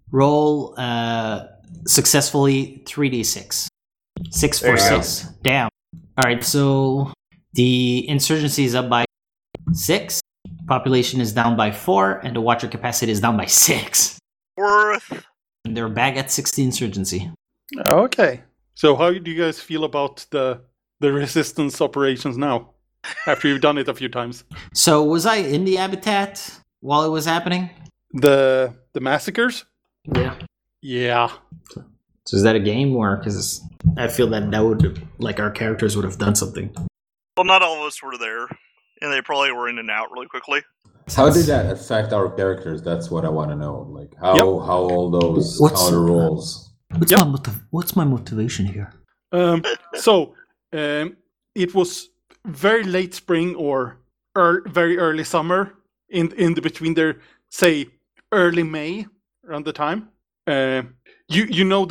successfully 3d6. 6 There for you go. 6. Damn. All right, so the insurgency is up by 6. Population is down by 4, and the watcher capacity is down by 6. Worth. And they're back at 60 insurgency. Okay. So how do you guys feel about the resistance operations now? After you've done it a few times. So was I in the habitat while it was happening? The massacres? Yeah. Yeah. So is that a game, or because I feel that would, like, our characters would have done something? Well, not all of us were there, and they probably were in and out really quickly. How did that affect our characters? That's what I want to know. Like how all those What's- counter rolls. What's my motivation here? It was very late spring or very early summer in the between there, say early May around the time. You know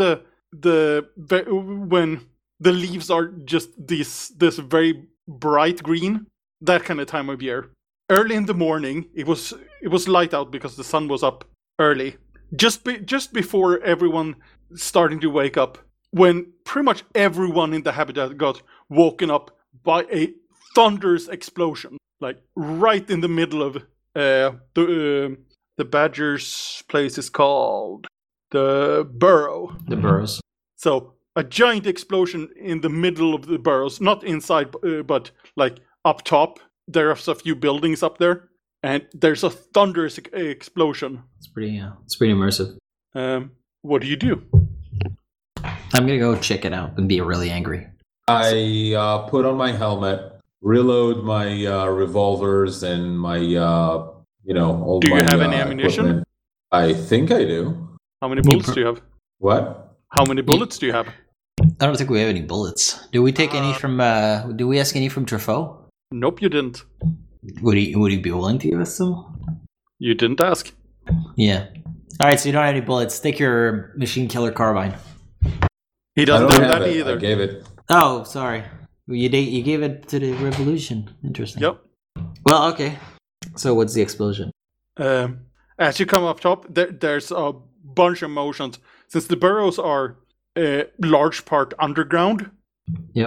when the leaves are just this very bright green, that kind of time of year. Early in the morning, it was light out because the sun was up early. Just before everyone starting to wake up, when pretty much everyone in the habitat got woken up by a thunderous explosion, like right in the middle of the badger's place is called the burrow. The burrows. So a giant explosion in the middle of the burrows, not inside, but like up top. There's a few buildings up there, and there's a thunderous explosion. It's pretty immersive. What do you do? I'm gonna go check it out and be really angry. I put on my helmet, reload my revolvers and my all Do you my have any ammunition? equipment. I think I do. How many bullets do you have? What? How many bullets do you have? I don't think we have any bullets. Do we take any from? Do we ask any from Truffaut? Nope, you didn't. Would he be willing to give us some? You didn't ask. Yeah. All right. So you don't have any bullets. Take your machine killer carbine. He I doesn't don't have have that it. either. I gave it. Oh, sorry. You gave it to the revolution. Interesting. Yep. Well, okay. So what's the explosion? As you come up top, there's a bunch of motions. Since the burrows are a large part underground, Yep.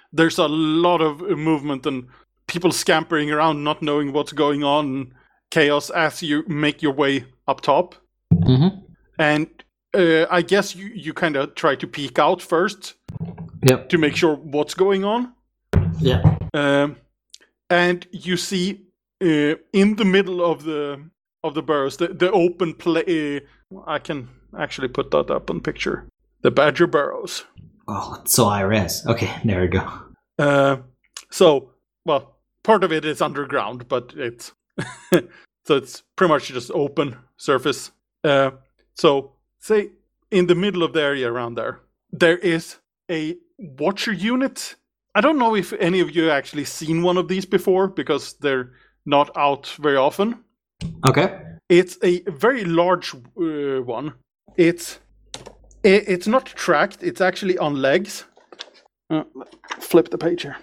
there's a lot of movement and people scampering around, not knowing what's going on, and chaos as you make your way up top. Mm-hmm. And I guess you kind of try to peek out first Yep. to make sure what's going on. Yeah. And you see in the middle of the burrows, the open play. I can actually put that up on picture. The badger burrows. Oh, it's so IRS. Okay, there we go. So, well, part of it is underground, but it's so it's pretty much just open surface. So, say in the middle of the area around there is a watcher unit. I don't know if any of you actually seen one of these before because they're not out very often. Okay. It's a very large one. It's not tracked. It's actually on legs. Flip the page here.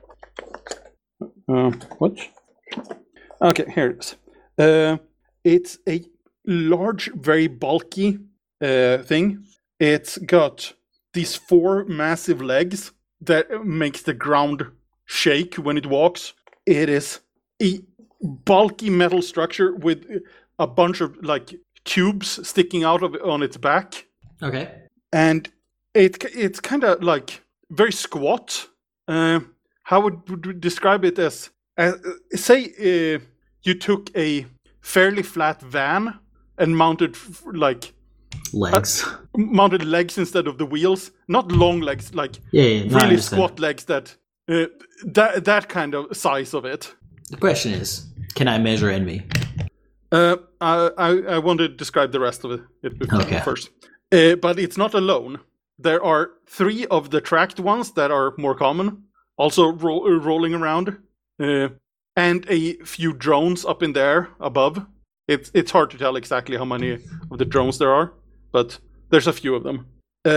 What? Okay, here it is. It's a large, very bulky thing. It's got these 4 massive legs that makes the ground shake when it walks. It is a bulky metal structure with a bunch of like tubes sticking out of on its back, Okay. and it's kind of like very squat. How would you describe it as say you took a fairly flat van and mounted Legs. mounted legs instead of the wheels, not long legs, like Yeah. No, I really understand. squat legs that kind of size of it. The question is, can I measure envy? I want to describe the rest of it Okay. first. But it's not alone. There are 3 of the tracked ones that are more common, also rolling around, and a few drones up in there above. It's hard to tell exactly how many of the drones there are, but there's a few of them.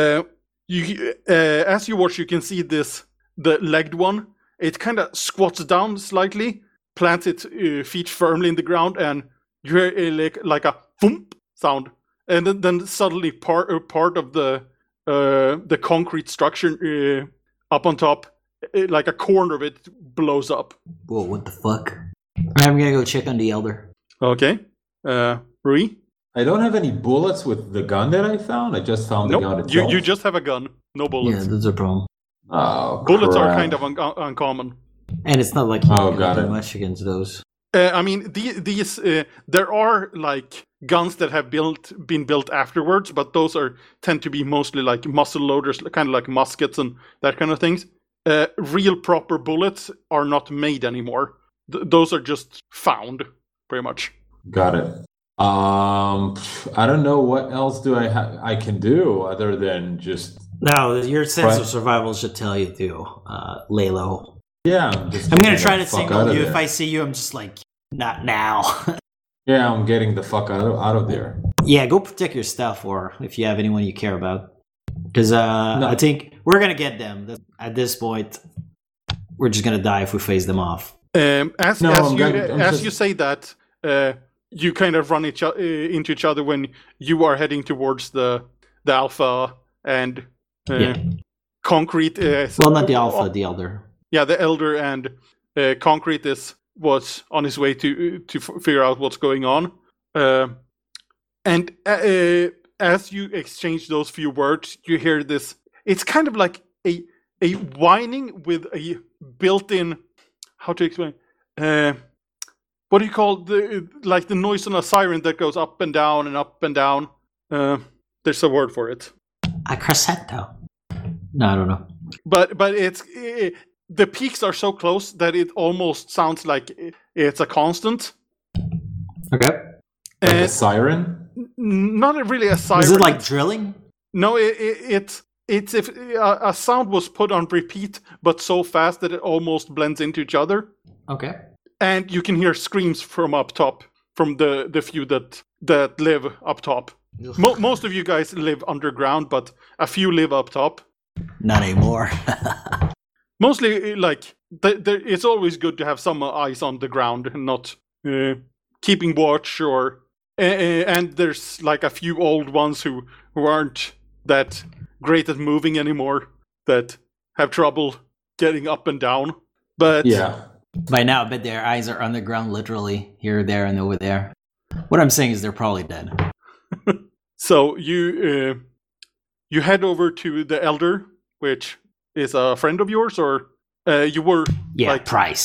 As you watch, you can see the legged one. It kind of squats down slightly, plants its feet firmly in the ground, and you hear like a thump sound, and then suddenly part of the concrete structure up on top, like a corner of it, blows up. Whoa, what the fuck? I'm gonna go check on the elder. Okay, Rui? I don't have any bullets with the gun that I found. I just found the gun Nope, itself. you just have a gun, no bullets. Yeah, that's a problem. Oh, Bullets are crap. kind of uncommon. And it's not like you Oh, can got do it. much against those. I mean, these there are like guns that have been built afterwards, but those tend to be mostly like muzzle loaders, kind of like muskets and that kind of things. Real proper bullets are not made anymore. Those are just found, pretty much. Got it. I don't know what else I can do other than just No, your sense Right. of survival should tell you to lay low. yeah. I'm gonna try to fuck signal out of you. there. If I see you, I'm just like, not now. Yeah, I'm getting the fuck out of there. Yeah, go protect your stuff, or if you have anyone you care about. Because I think we're gonna get them. At this point, we're just gonna die if we face them off. As just- you say that, you kind of run into each other when you are heading towards the alpha and Yeah. concrete. Well, not the alpha, the elder. Yeah, the elder and concrete was on his way to figure out what's going on. And as you exchange those few words, you hear this. It's kind of like a whining with a built-in. How to explain? What do you call the noise on a siren that goes up and down and up and down? There's a word for it. A crescendo. No, I don't know. But it's the peaks are so close that it almost sounds like it's a constant. Okay. Like a And siren? not really a siren. Is it like drilling? No, it's if a sound was put on repeat, but so fast that it almost blends into each other, Okay. and you can hear screams from up top from the few that live up top. Most of you guys live underground, but a few live up top. Not anymore. Mostly, like it's always good to have some eyes on the ground and not keeping watch, or and there's like a few old ones who aren't that great at moving anymore that have trouble getting up and down. But Yeah. By now, I bet their eyes are on the ground, literally here, there, and over there. What I'm saying is they're probably dead. so you head over to the Elder, which is a friend of yours, or you were Yeah, like Price.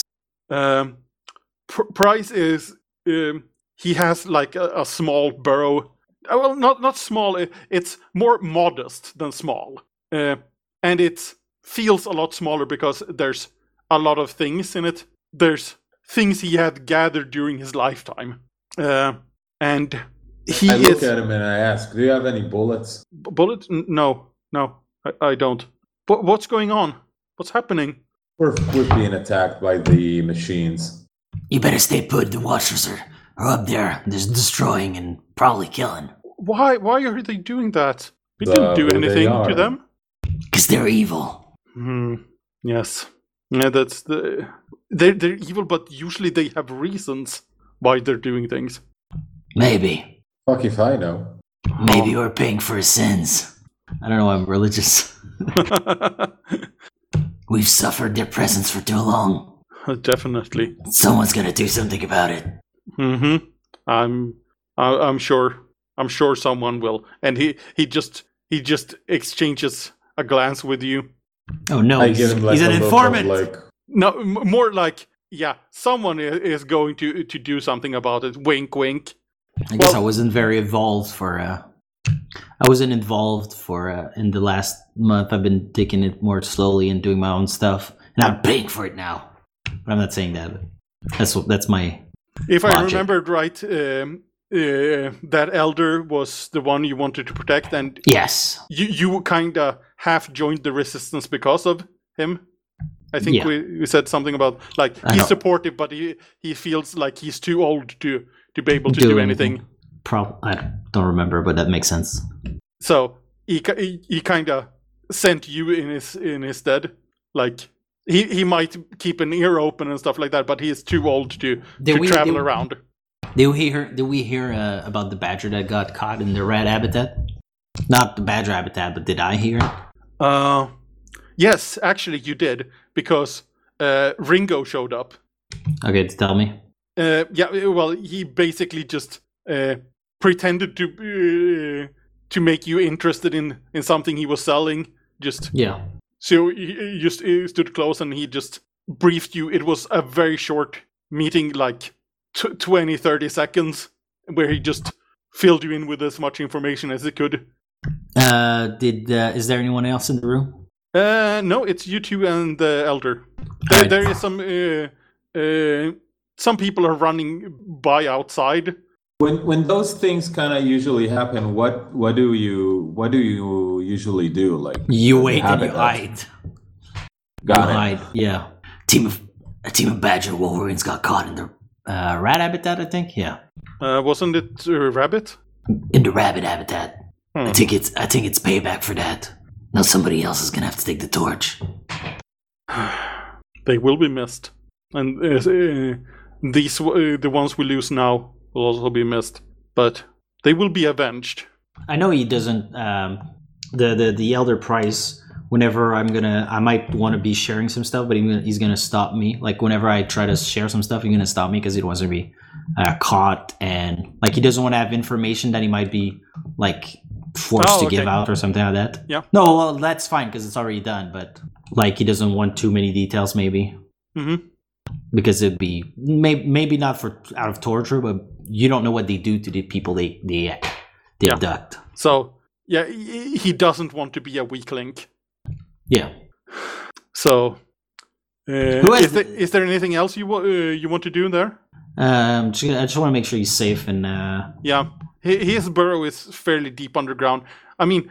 Price is he has like a small burrow. Well, not small. It's more modest than small, and it feels a lot smaller because there's a lot of things in it. There's things he had gathered during his lifetime, and he I look is at him and I ask, "Do you have any bullets?" bullet. No, I don't. But what's going on? What's happening? We're being attacked by the machines. You better stay put. The Watchers are up there. There's destroying and probably killing. Why are they doing that? We The- didn't do who they anything to are. them. Because they're evil. Yes. Yeah, that's the. They're evil, but usually they have reasons why they're doing things. Maybe. Fuck if I know. Maybe we're paying for his sins. I don't know, I'm religious. We've suffered their presence for too long. Definitely. Someone's gonna do something about it. I'm sure. I'm sure someone will. And he just exchanges a glance with you. Oh no, I he's, give him like he's a an look of, informant! like, No, more like, yeah, someone is going to do something about it. Wink, wink. I guess Well- I wasn't very involved for I wasn't involved for in the last month. I've been taking it more slowly and doing my own stuff. And I'm paying for it now. But I'm not saying that. That's my If I logic. remembered right, that elder was the one you wanted to protect, and Yes. you kind of half joined the resistance because of him. I think Yeah. we said something about like I he's know. supportive, but he feels like he's too old to be able to do anything. I don't remember, but that makes sense. So he kind of sent you in his stead. Like he might keep an ear open and stuff like that, but he is too old to travel around. Did we hear about the badger that got caught in the rat habitat? Not the badger habitat, but did I hear it? Yes, actually you did, because Ringo showed up. Okay, tell me. Yeah, well, he basically just pretended to make you interested in something he was selling. Just Yeah. so he just stood close and he just briefed you. It was a very short meeting, like 20, 30 seconds, where he just filled you in with as much information as he could. Is there anyone else in the room? No, it's you two and the elder. Alright. There is some people are running by outside. when those things kind of usually happen, what do you usually do? Like You wait and you habitat? hide. Got You it. hide. Yeah. A team of badger wolverines got caught in the rat habitat. I think. Yeah. Wasn't it Rabbit? In the rabbit habitat. Hmm. I think it's payback for that. Now somebody else is gonna have to take the torch. They will be missed, and these the ones we lose now will also be missed. But they will be avenged. I know he doesn't. The elder Price. Whenever I might want to be sharing some stuff, but he's gonna stop me. Like whenever I try to share some stuff, he's gonna stop me because he wants to be caught, and like he doesn't want to have information that he might be like forced to give okay. out or something like that. Yeah. No, well that's fine because it's already done. But like he doesn't want too many details, maybe. Mm-hmm. Because it'd be maybe not for out of torture, but you don't know what they do to the people they Yeah. abduct. So yeah, he doesn't want to be a weak link. Yeah. So has is there anything else you want to do there? I just want to make sure he's safe and Yeah, his burrow is fairly deep underground. I mean,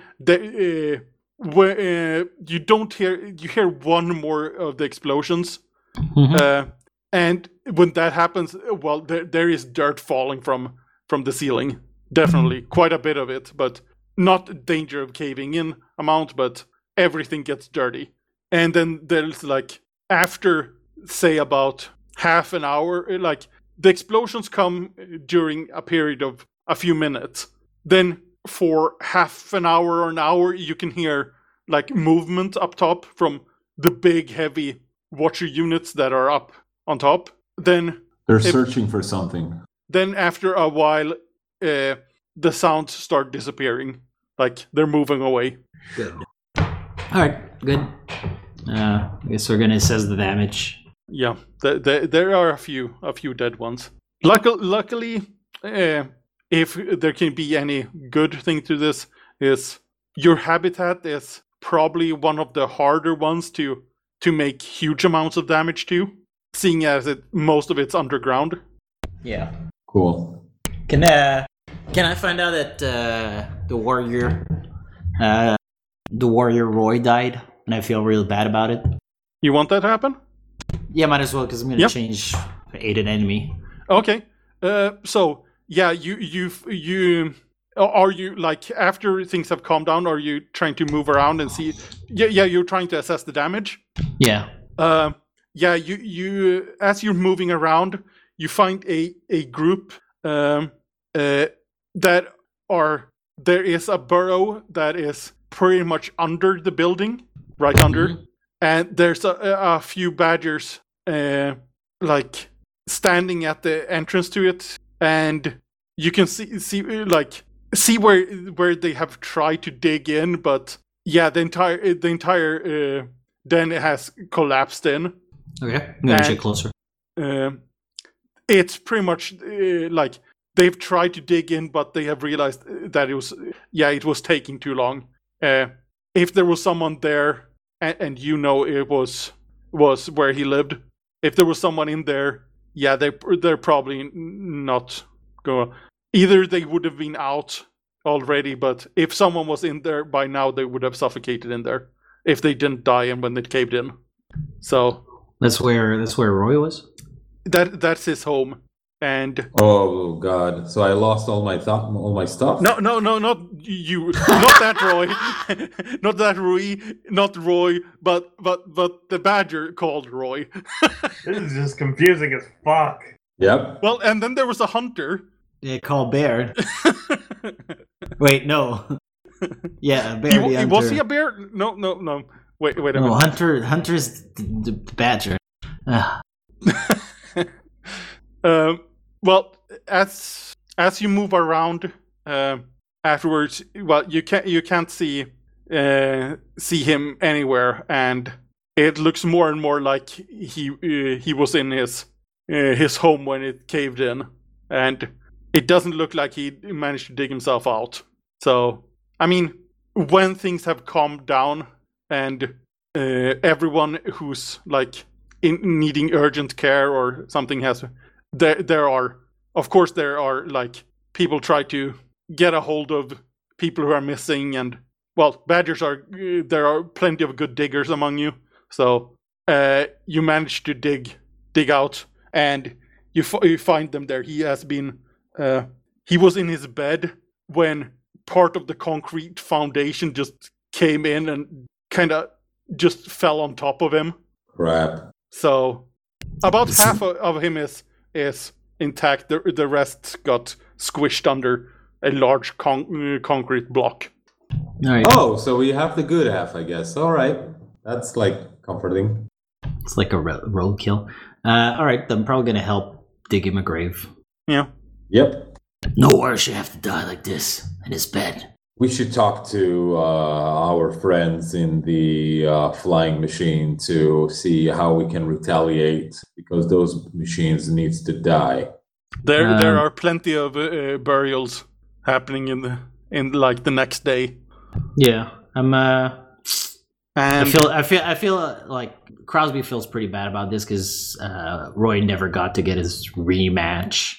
you don't hear one more of the explosions, and when that happens, well, there is dirt falling from the ceiling. Definitely, quite a bit of it, but not danger of caving in amount, but everything gets dirty. And then there's like after say about half an hour, like the explosions come during a period of a few minutes. Then for half an hour or an hour, you can hear like movement up top from the big heavy Watcher units that are up on top. Then They're searching for something. Then after a while, the sounds start disappearing. Like they're moving away. Good. All right, good. I guess we're gonna assess the damage. Yeah, there are a few dead ones. Luckily, if there can be any good thing to this, is your habitat is probably one of the harder ones to make huge amounts of damage to, seeing as most of it's underground. Yeah. Cool. Can I find out that the warrior Roy died, and I feel real bad about it? You want that to happen? Yeah, might as well, because I'm gonna change aid an enemy. Okay. So yeah, you are you like after things have calmed down? Are you trying to move around and see? Yeah. You're trying to assess the damage. Yeah. Yeah. You as you're moving around, you find a group that there is a burrow that is pretty much under the building, right under, and there's a few badgers like standing at the entrance to it, and you can see where they have tried to dig in, but yeah, the entire den has collapsed in. Okay, I'm gonna check closer. It's pretty much like they've tried to dig in, but they have realized that it was taking too long. If there was someone there, and it was where he lived, if there was someone in there, yeah, they're probably not going. Either they would have been out already, but if someone was in there by now, they would have suffocated in there if they didn't die and when it caved in. So that's where Roy was. That's his home, and oh god! So I lost all my stuff. No, not you, not that Roy, not that Rui, not Roy, but the badger called Roy. This is just confusing as fuck. Yep. Well, and then there was a hunter. Yeah, called Bear. Wait, no. Yeah, a bear. He was he a bear? No. Wait a minute. No, Hunter's the badger. Well, as you move around afterwards, well, you can't see him anywhere, and it looks more and more like he was in his home when it caved in, and it doesn't look like he managed to dig himself out. So, I mean, when things have calmed down and everyone who's like in needing urgent care or something has, there are like people try to get a hold of people who are missing, and well, badgers there are plenty of good diggers among you, so you manage to dig out, and you find them there. He has been he was in his bed when part of the concrete foundation just came in and kind of just fell on top of him. Crap. So about half of him is intact. The rest got squished under a large concrete block. All right. Oh, so we have the good half, I guess. All right. That's like comforting. It's like a roadkill. All right, I'm probably going to help dig him a grave. Yeah. Yep. No war should have to die like this in his bed. We should talk to our friends in the flying machine to see how we can retaliate, because those machines needs to die. There are plenty of burials happening in like the next day. Yeah, I'm. And I feel like Crosby feels pretty bad about this because Roy never got to get his rematch.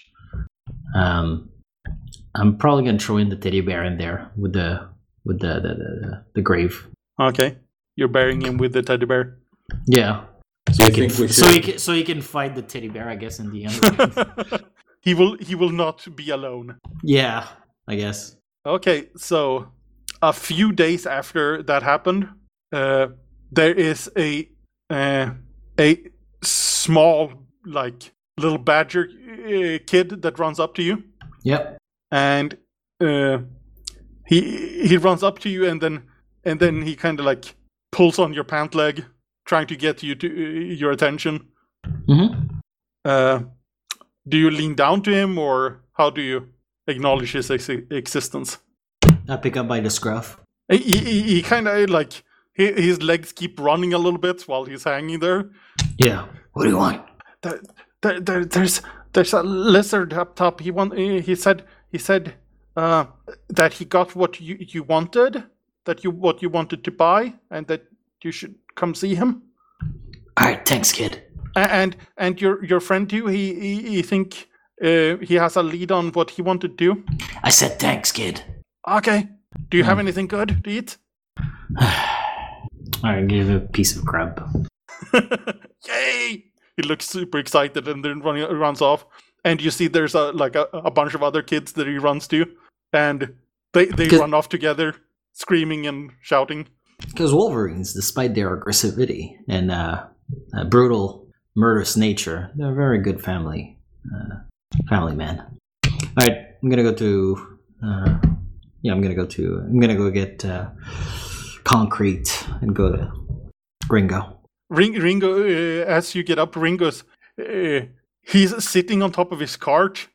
I'm probably gonna throw in the teddy bear in there with the grave. Okay, you're burying him with the teddy bear. Yeah. So he can fight the teddy bear, I guess, in the end. He will not be alone. Yeah, I guess. Okay, so a few days after that happened, there is a small like little badger kid that runs up to you. Yep. And he runs up to you, and then he kind of like pulls on your pant leg trying to get you to your attention. Mm-hmm. Do you lean down to him, or how do you acknowledge his existence? I pick up by the scruff. He kind of like his legs keep running a little bit while he's hanging there. Yeah. What do you want? There's a lizard up top. He said that he got what you wanted, what you wanted to buy, and that you should come see him. All right, thanks, kid. And your friend too. He think he has a lead on what he wanted to do. I said thanks, kid. Okay. Do you have anything good to eat? I give a piece of crab. Yay! He looks super excited and then runs off. And you see there's a bunch of other kids that he runs to, and they run off together, screaming and shouting. Because Wolverines, despite their aggressivity and brutal, murderous nature, they're a very good family man. All right, I'm gonna go get concrete and go to Ringo. Ringo, as you get up, Ringo's he's sitting on top of his cart,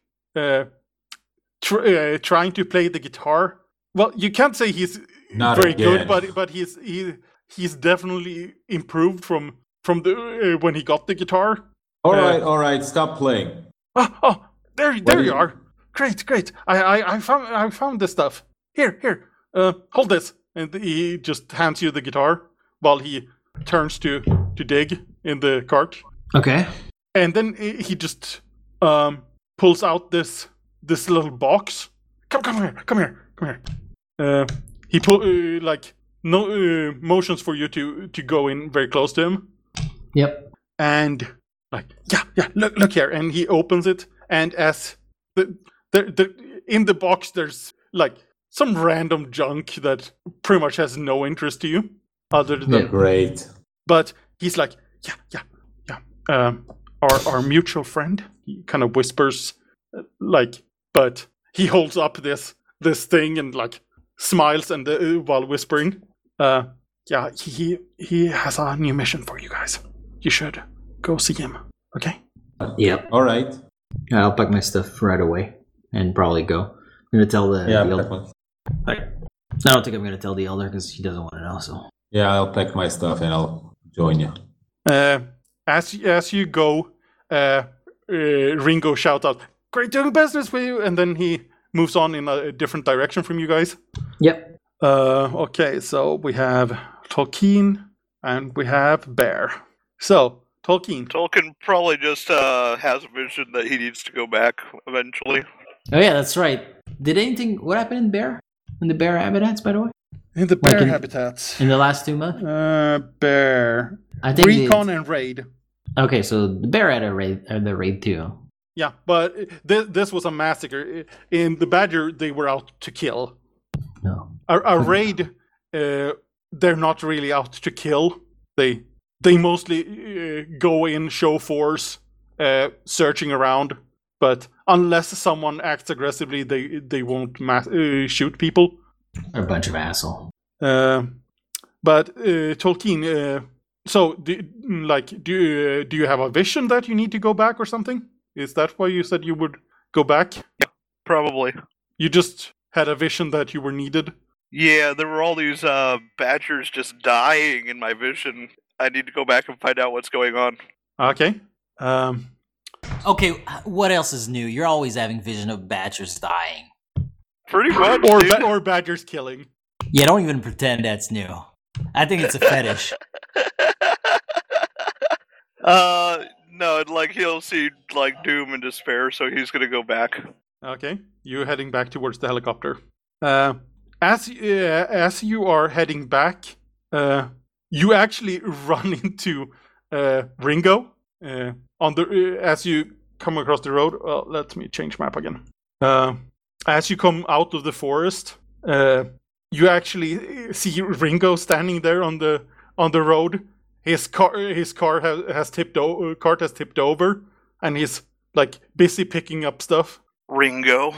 trying to play the guitar. Well, you can't say he's Not very again. good, but he's definitely improved from the when he got the guitar. All right, stop playing. Oh, there you are. Great. I found this stuff. Here. Hold this, and he just hands you the guitar while he turns to dig in the cart. Okay. And then he just pulls out this little box. Come here. He motions for you to go in very close to him. Yep. And yeah, look here. And he opens it, and as in the box there's like some random junk that pretty much has no interest to you, other than Great. But he's like, yeah. Our mutual friend. He kind of whispers, but he holds up this thing and like smiles and while whispering, yeah, he has a new mission for you guys. You should go see him. Okay. Yep. All right. I'll pack my stuff right away and probably go. I'm gonna tell the elder. I don't think I'm gonna tell the elder because he doesn't want to know. So Yeah, I'll pack my stuff and I'll join you. As you go, Ringo shouts out, "Great doing business with you," and then he moves on in a different direction from you guys. Yep. Okay, so we have Tolkien and we have Bear. So Tolkien probably just has a vision that he needs to go back eventually. Oh yeah, that's right. What happened in Bear? In the bear habitats, by the way? in the bear habitats. In the last 2 months? Bear. I think Recon and raid. Okay, so the bear had a raid too. Yeah, but this was a massacre. In the Badger, they were out to kill. No. A raid, they're not really out to kill. They mostly go in, show force, searching around. But unless someone acts aggressively, they won't shoot people. They're a bunch of asshole. But Tolkien, so do you have a vision that you need to go back or something? Is that why you said you would go back? Yeah, probably. You just had a vision that you were needed? Yeah, there were all these badgers just dying in my vision. I need to go back and find out what's going on. Okay. Okay, what else is new? You're always having vision of badgers dying. Pretty much, or badgers killing. Yeah, don't even pretend that's new. I think it's a fetish. No, like he'll see like doom and despair, so he's gonna go back. Okay, you're heading back towards the helicopter. As you are heading back, you actually run into Ringo on the as you come across the road. Well, let me change map again. As you come out of the forest, you actually see Ringo standing there on the road. His cart has tipped over, and he's like busy picking up stuff. Ringo.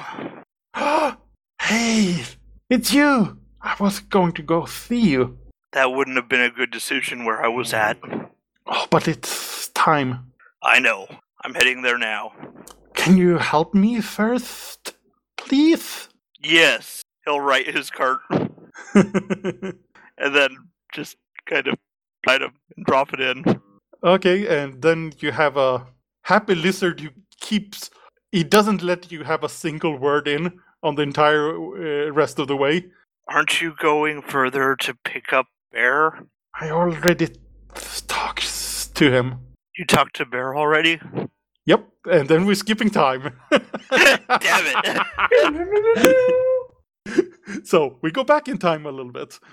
Hey, it's you! I was going to go see you. That wouldn't have been a good decision where I was at. Oh, but it's time. I know. I'm heading there now. Can you help me first, please? Yes. He'll right his cart and then just kind of drop it in. Okay, and then you have a happy lizard who keeps... He doesn't let you have a single word in on the entire rest of the way. Aren't you going further to pick up Bear? I already talked to him. You talked to Bear already? Yep, and then we're skipping time. Damn it. So we go back in time a little bit.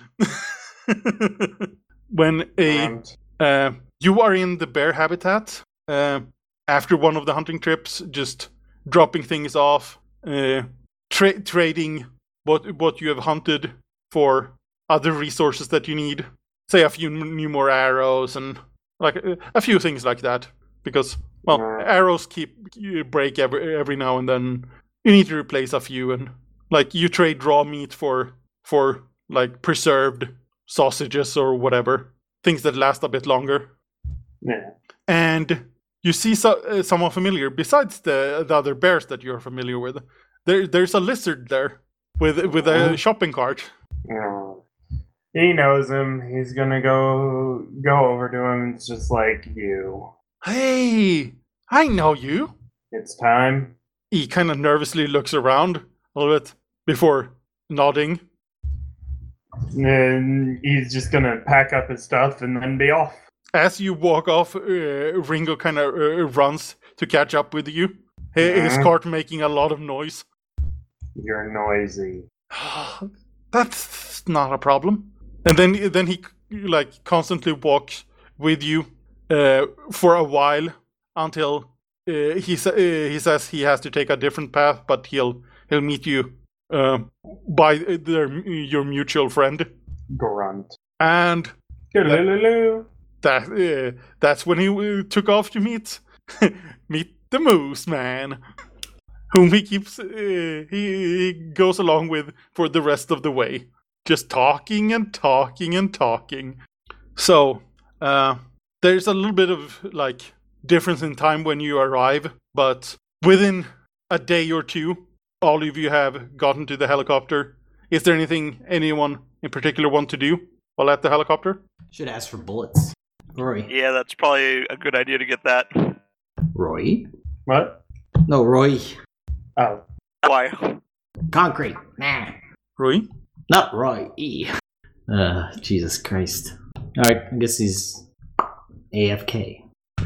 When you are in the bear habitat after one of the hunting trips, just dropping things off, trading what you have hunted for other resources that you need. Say a few new more arrows and like a few things like that. Because arrows break every now and then. You need to replace a few, and like you trade raw meat for like preserved sausages or whatever, things that last a bit longer. Yeah. And you see someone familiar besides the other bears that you're familiar with. There's a lizard there with a shopping cart. Oh. He knows him. He's gonna go over to him. It's just like, you. Hey, I know you. It's time. He kind of nervously looks around a little bit before nodding. And he's just gonna pack up his stuff and then be off. As you walk off, Ringo kind of runs to catch up with you. His cart making a lot of noise. You're noisy. That's not a problem. And then he like constantly walks with you for a while until he says he has to take a different path, but he'll meet you by your mutual friend. Grunt. And that's when he took off to meet the Moose Man, whom he keeps he goes along with for the rest of the way, just talking and talking and talking. So there's a little bit of like difference in time when you arrive, but within a day or two, all of you have gotten to the helicopter. Is there anything anyone in particular want to do while at the helicopter? Should ask for bullets. Roy. Yeah, that's probably a good idea to get that. Roy? What? No, Roy. Oh. Why? Concrete. Nah. Roy? Not Roy. Jesus Christ. Alright, I guess he's AFK.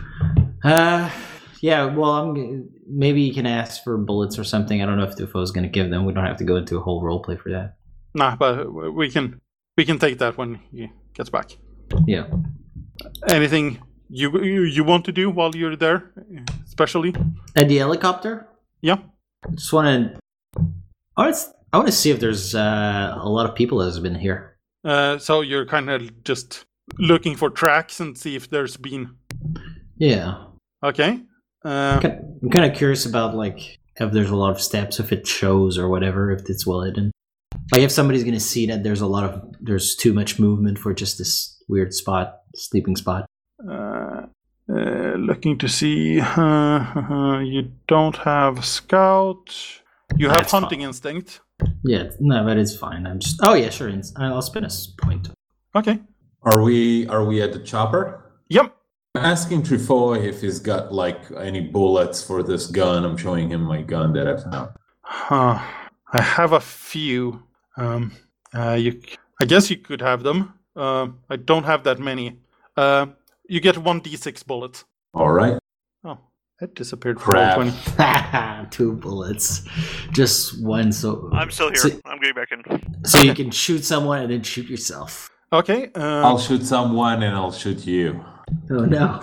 Yeah, well, maybe you can ask for bullets or something. I don't know if Defoe's going to give them. We don't have to go into a whole roleplay for that. Nah, but we can take that when he gets back. Yeah. Anything you want to do while you're there, especially? At the helicopter? Yeah. Just want to... I want to see if there's a lot of people that has been here. So you're kind of just looking for tracks and see if there's been... Yeah. Okay. I'm kind of curious about like if there's a lot of steps, if it shows or whatever, if it's well hidden. Like if somebody's gonna see that there's too much movement for just this weird sleeping spot. Looking to see. You don't have scout. You have hunting instinct. Yeah, no, but it's fine. I'm just. Oh yeah, sure. I'll spin a point. Okay. Are we at the chopper? Yep. I'm asking Trefoy if he's got like any bullets for this gun. I'm showing him my gun that I found. I have a few. I guess you could have them. I don't have that many. You get 1d6 bullets. All right. Oh, that disappeared for Crap. 20. 2 bullets, just one. So I'm still here. So, I'm getting back in. so you can shoot someone and then shoot yourself. Okay. I'll shoot someone and I'll shoot you. Oh no.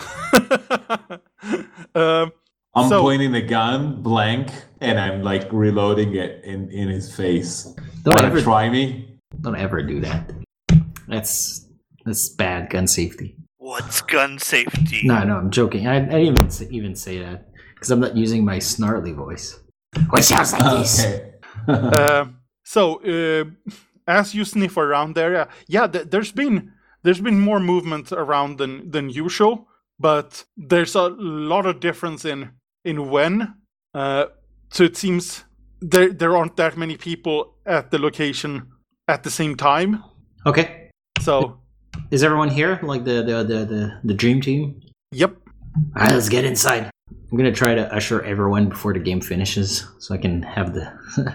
I'm pointing the gun blank and I'm like reloading it in his face. Wanna try me? Don't ever do that. That's bad gun safety. What's gun safety? No, I'm joking. I didn't even say that because I'm not using my snarly voice. What sounds like this? Okay. So as you sniff around there, there's been more movement around than usual. but there's a lot of difference in when. So it seems there aren't that many people at the location at the same time. Okay. So is everyone here? Like the dream team? Yep. All right, let's get inside. I'm gonna try to usher everyone before the game finishes, so I can have the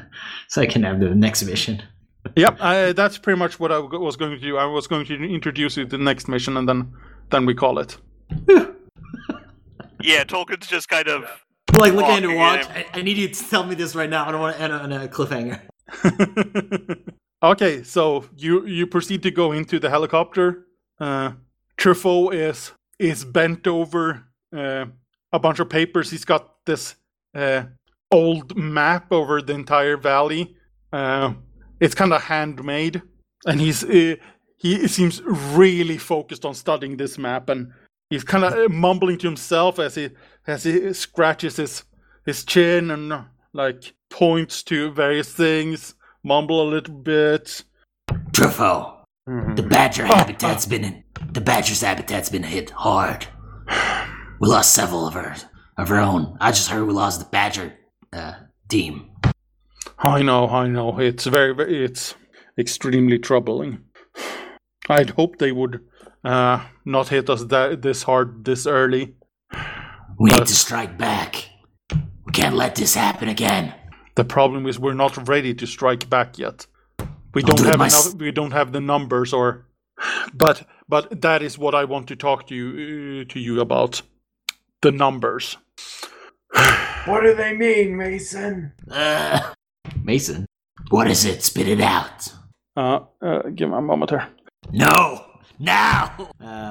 next mission. Yep, that's pretty much what I was going to do. I was going to introduce you to the next mission, and then we call it. Yeah, Tolkien's just kind of like looking at the watch. I need you to tell me this right now. I don't want to end on a cliffhanger. Okay, so you proceed to go into the helicopter. Truffaut is bent over a bunch of papers. He's got this old map over the entire valley. It's kind of handmade, and he seems really focused on studying this map, and he's kind of mumbling to himself as he scratches his chin and like points to various things, mumble a little bit. Truffaut, the badger's habitat's been hit hard. We lost several of our own. I just heard we lost the badger team. I know. It's extremely troubling. I'd hoped they would not hit us this hard this early. We need to strike back. We can't let this happen again. The problem is we're not ready to strike back yet. We don't have enough. We don't have the numbers, but that is what I want to talk to you about. The numbers. What do they mean, Mason? Mason? What is it? Spit it out. Give me a moment here. No! Now!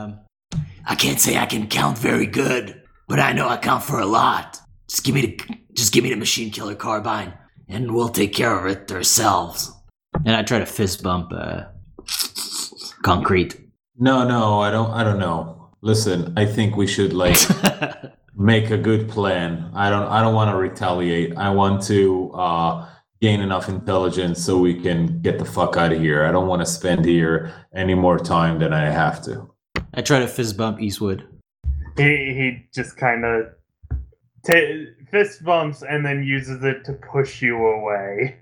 I can't say I can count very good, but I know I count for a lot. Just give me the machine killer carbine, and we'll take care of it ourselves. And I try to fist bump Concrete. No, I don't know. Listen, I think we should make a good plan. I don't want to retaliate. I want to gain enough intelligence so we can get the fuck out of here. I don't want to spend here any more time than I have to. I try to fist bump Eastwood. He just kind of fist bumps and then uses it to push you away.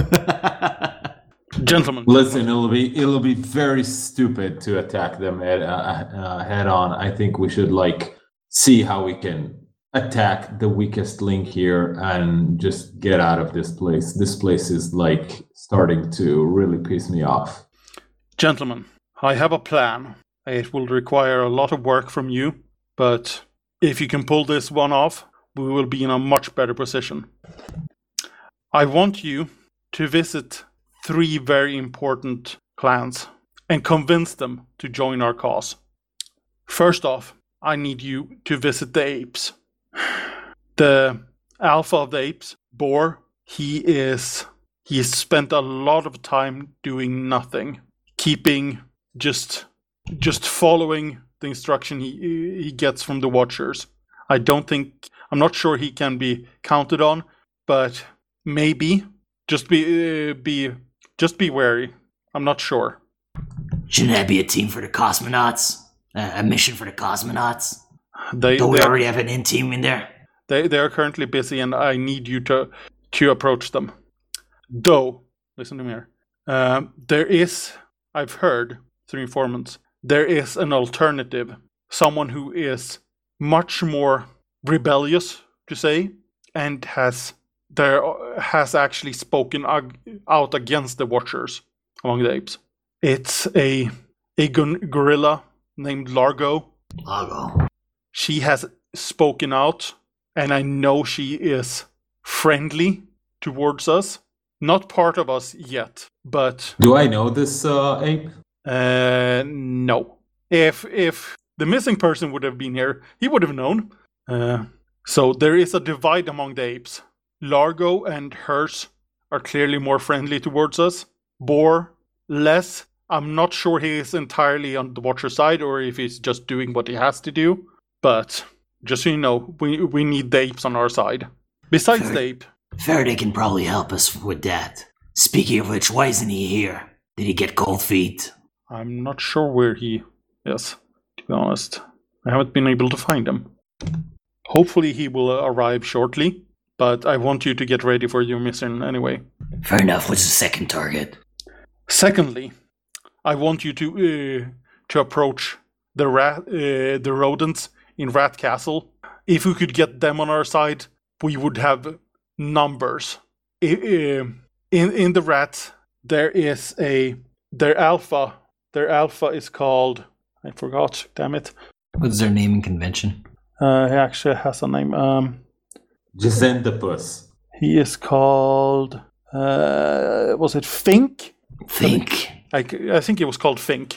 Gentlemen, listen, it'll be very stupid to attack them head on. I think we should see how we can attack the weakest link here and just get out of this place. This place is starting to really piss me off. Gentlemen, I have a plan. It will require a lot of work from you, but if you can pull this one off, we will be in a much better position. I want you to visit 3 very important clans and convince them to join our cause. First off, I need you to visit the apes. The alpha of the apes, Boar, he has spent a lot of time doing nothing, just following the instruction he gets from the Watchers. I'm not sure he can be counted on, but maybe just be wary. I'm not sure. Shouldn't that be a team for the cosmonauts? A mission for the cosmonauts? Don't we already have an in-team in there? They are currently busy, and I need you to approach them. Though, listen to me here. There is, I've heard through informants, there is an alternative. Someone who is much more rebellious, to say, and has actually spoken out against the Watchers among the apes. It's a gorilla named Largo. Largo. She has spoken out, and I know she is friendly towards us. Not part of us yet, but... Do I know this ape? No. If the missing person would have been here, he would have known. So there is a divide among the apes. Largo and hers are clearly more friendly towards us. Boar, less. I'm not sure he is entirely on the Watcher side or if he's just doing what he has to do. But just so you know, we need the apes on our side. Besides the ape... Faraday can probably help us with that. Speaking of which, why isn't he here? Did he get cold feet? I'm not sure where he is, to be honest. I haven't been able to find him. Hopefully he will arrive shortly, but I want you to get ready for your mission anyway. Fair enough. What's the second target? Secondly, I want you to approach the rodents in Rat Castle. If we could get them on our side, we would have numbers. In the rats, there is their alpha. Their alpha is called, I forgot, damn it. What's their naming convention? He actually has a name. Gisentopus. He is called, was it Fink? Think. I think it was called Fink.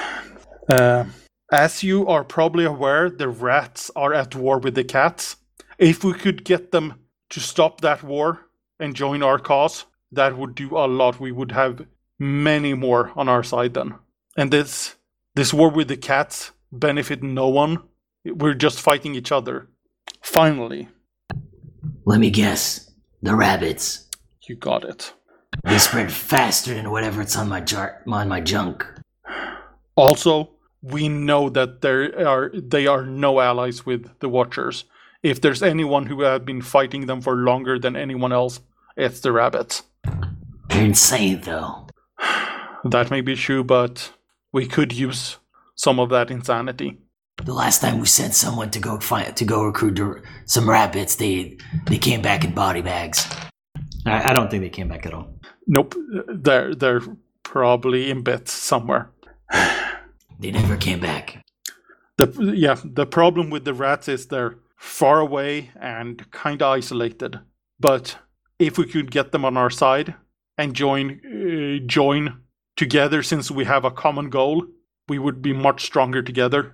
As you are probably aware, the rats are at war with the cats. If we could get them to stop that war and join our cause, that would do a lot. We would have many more on our side then. And this war with the cats benefit no one. We're just fighting each other. Finally. Let me guess. The rabbits. You got it. They spread faster than whatever's on my junk. Also, we know that they are no allies with the Watchers. If there's anyone who have been fighting them for longer than anyone else, it's the rabbits. You're insane, though. That may be true, but we could use some of that insanity. The last time we sent someone to go recruit some rabbits, they came back in body bags. I don't think they came back at all. Nope, they're probably in bits somewhere. They never came back. The problem with the rats is they're far away and kind of isolated. But if we could get them on our side and join together, since we have a common goal, we would be much stronger together.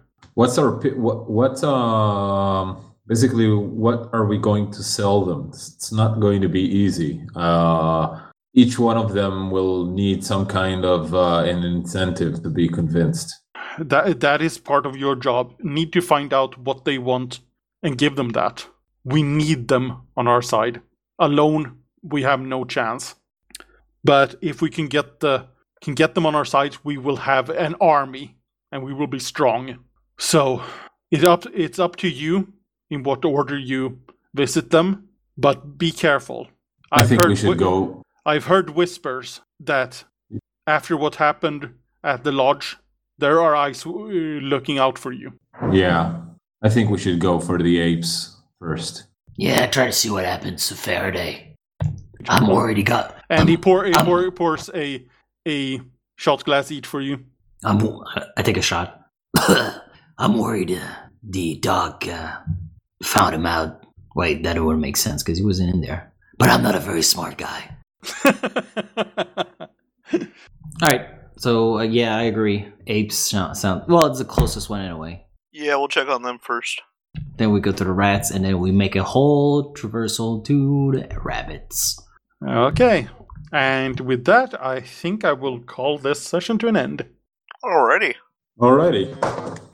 Basically, what are we going to sell them? It's not going to be easy. Each one of them will need some kind of an incentive to be convinced. That is part of your job. Need to find out what they want and give them that. We need them on our side. Alone, we have no chance. But if we can get them on our side, we will have an army and we will be strong. So it's up to you in what order you visit them, but be careful. I think we should go. I've heard whispers that after what happened at the lodge, there are eyes looking out for you. Yeah, I think we should go for the apes first. Yeah, try to see what happens to Faraday. I'm worried he got... And he pours a shot glass each for you. I take a shot. I'm worried the dog found him out. Wait, that wouldn't make sense because he wasn't in there. But I'm not a very smart guy. Alright, so yeah, I agree. Apes sound... Well, it's the closest one in a way. Yeah, we'll check on them first. Then we go to the rats, and then we make a whole traversal to the rabbits. Okay. And with that, I think I will call this session to an end. Alrighty. Alrighty.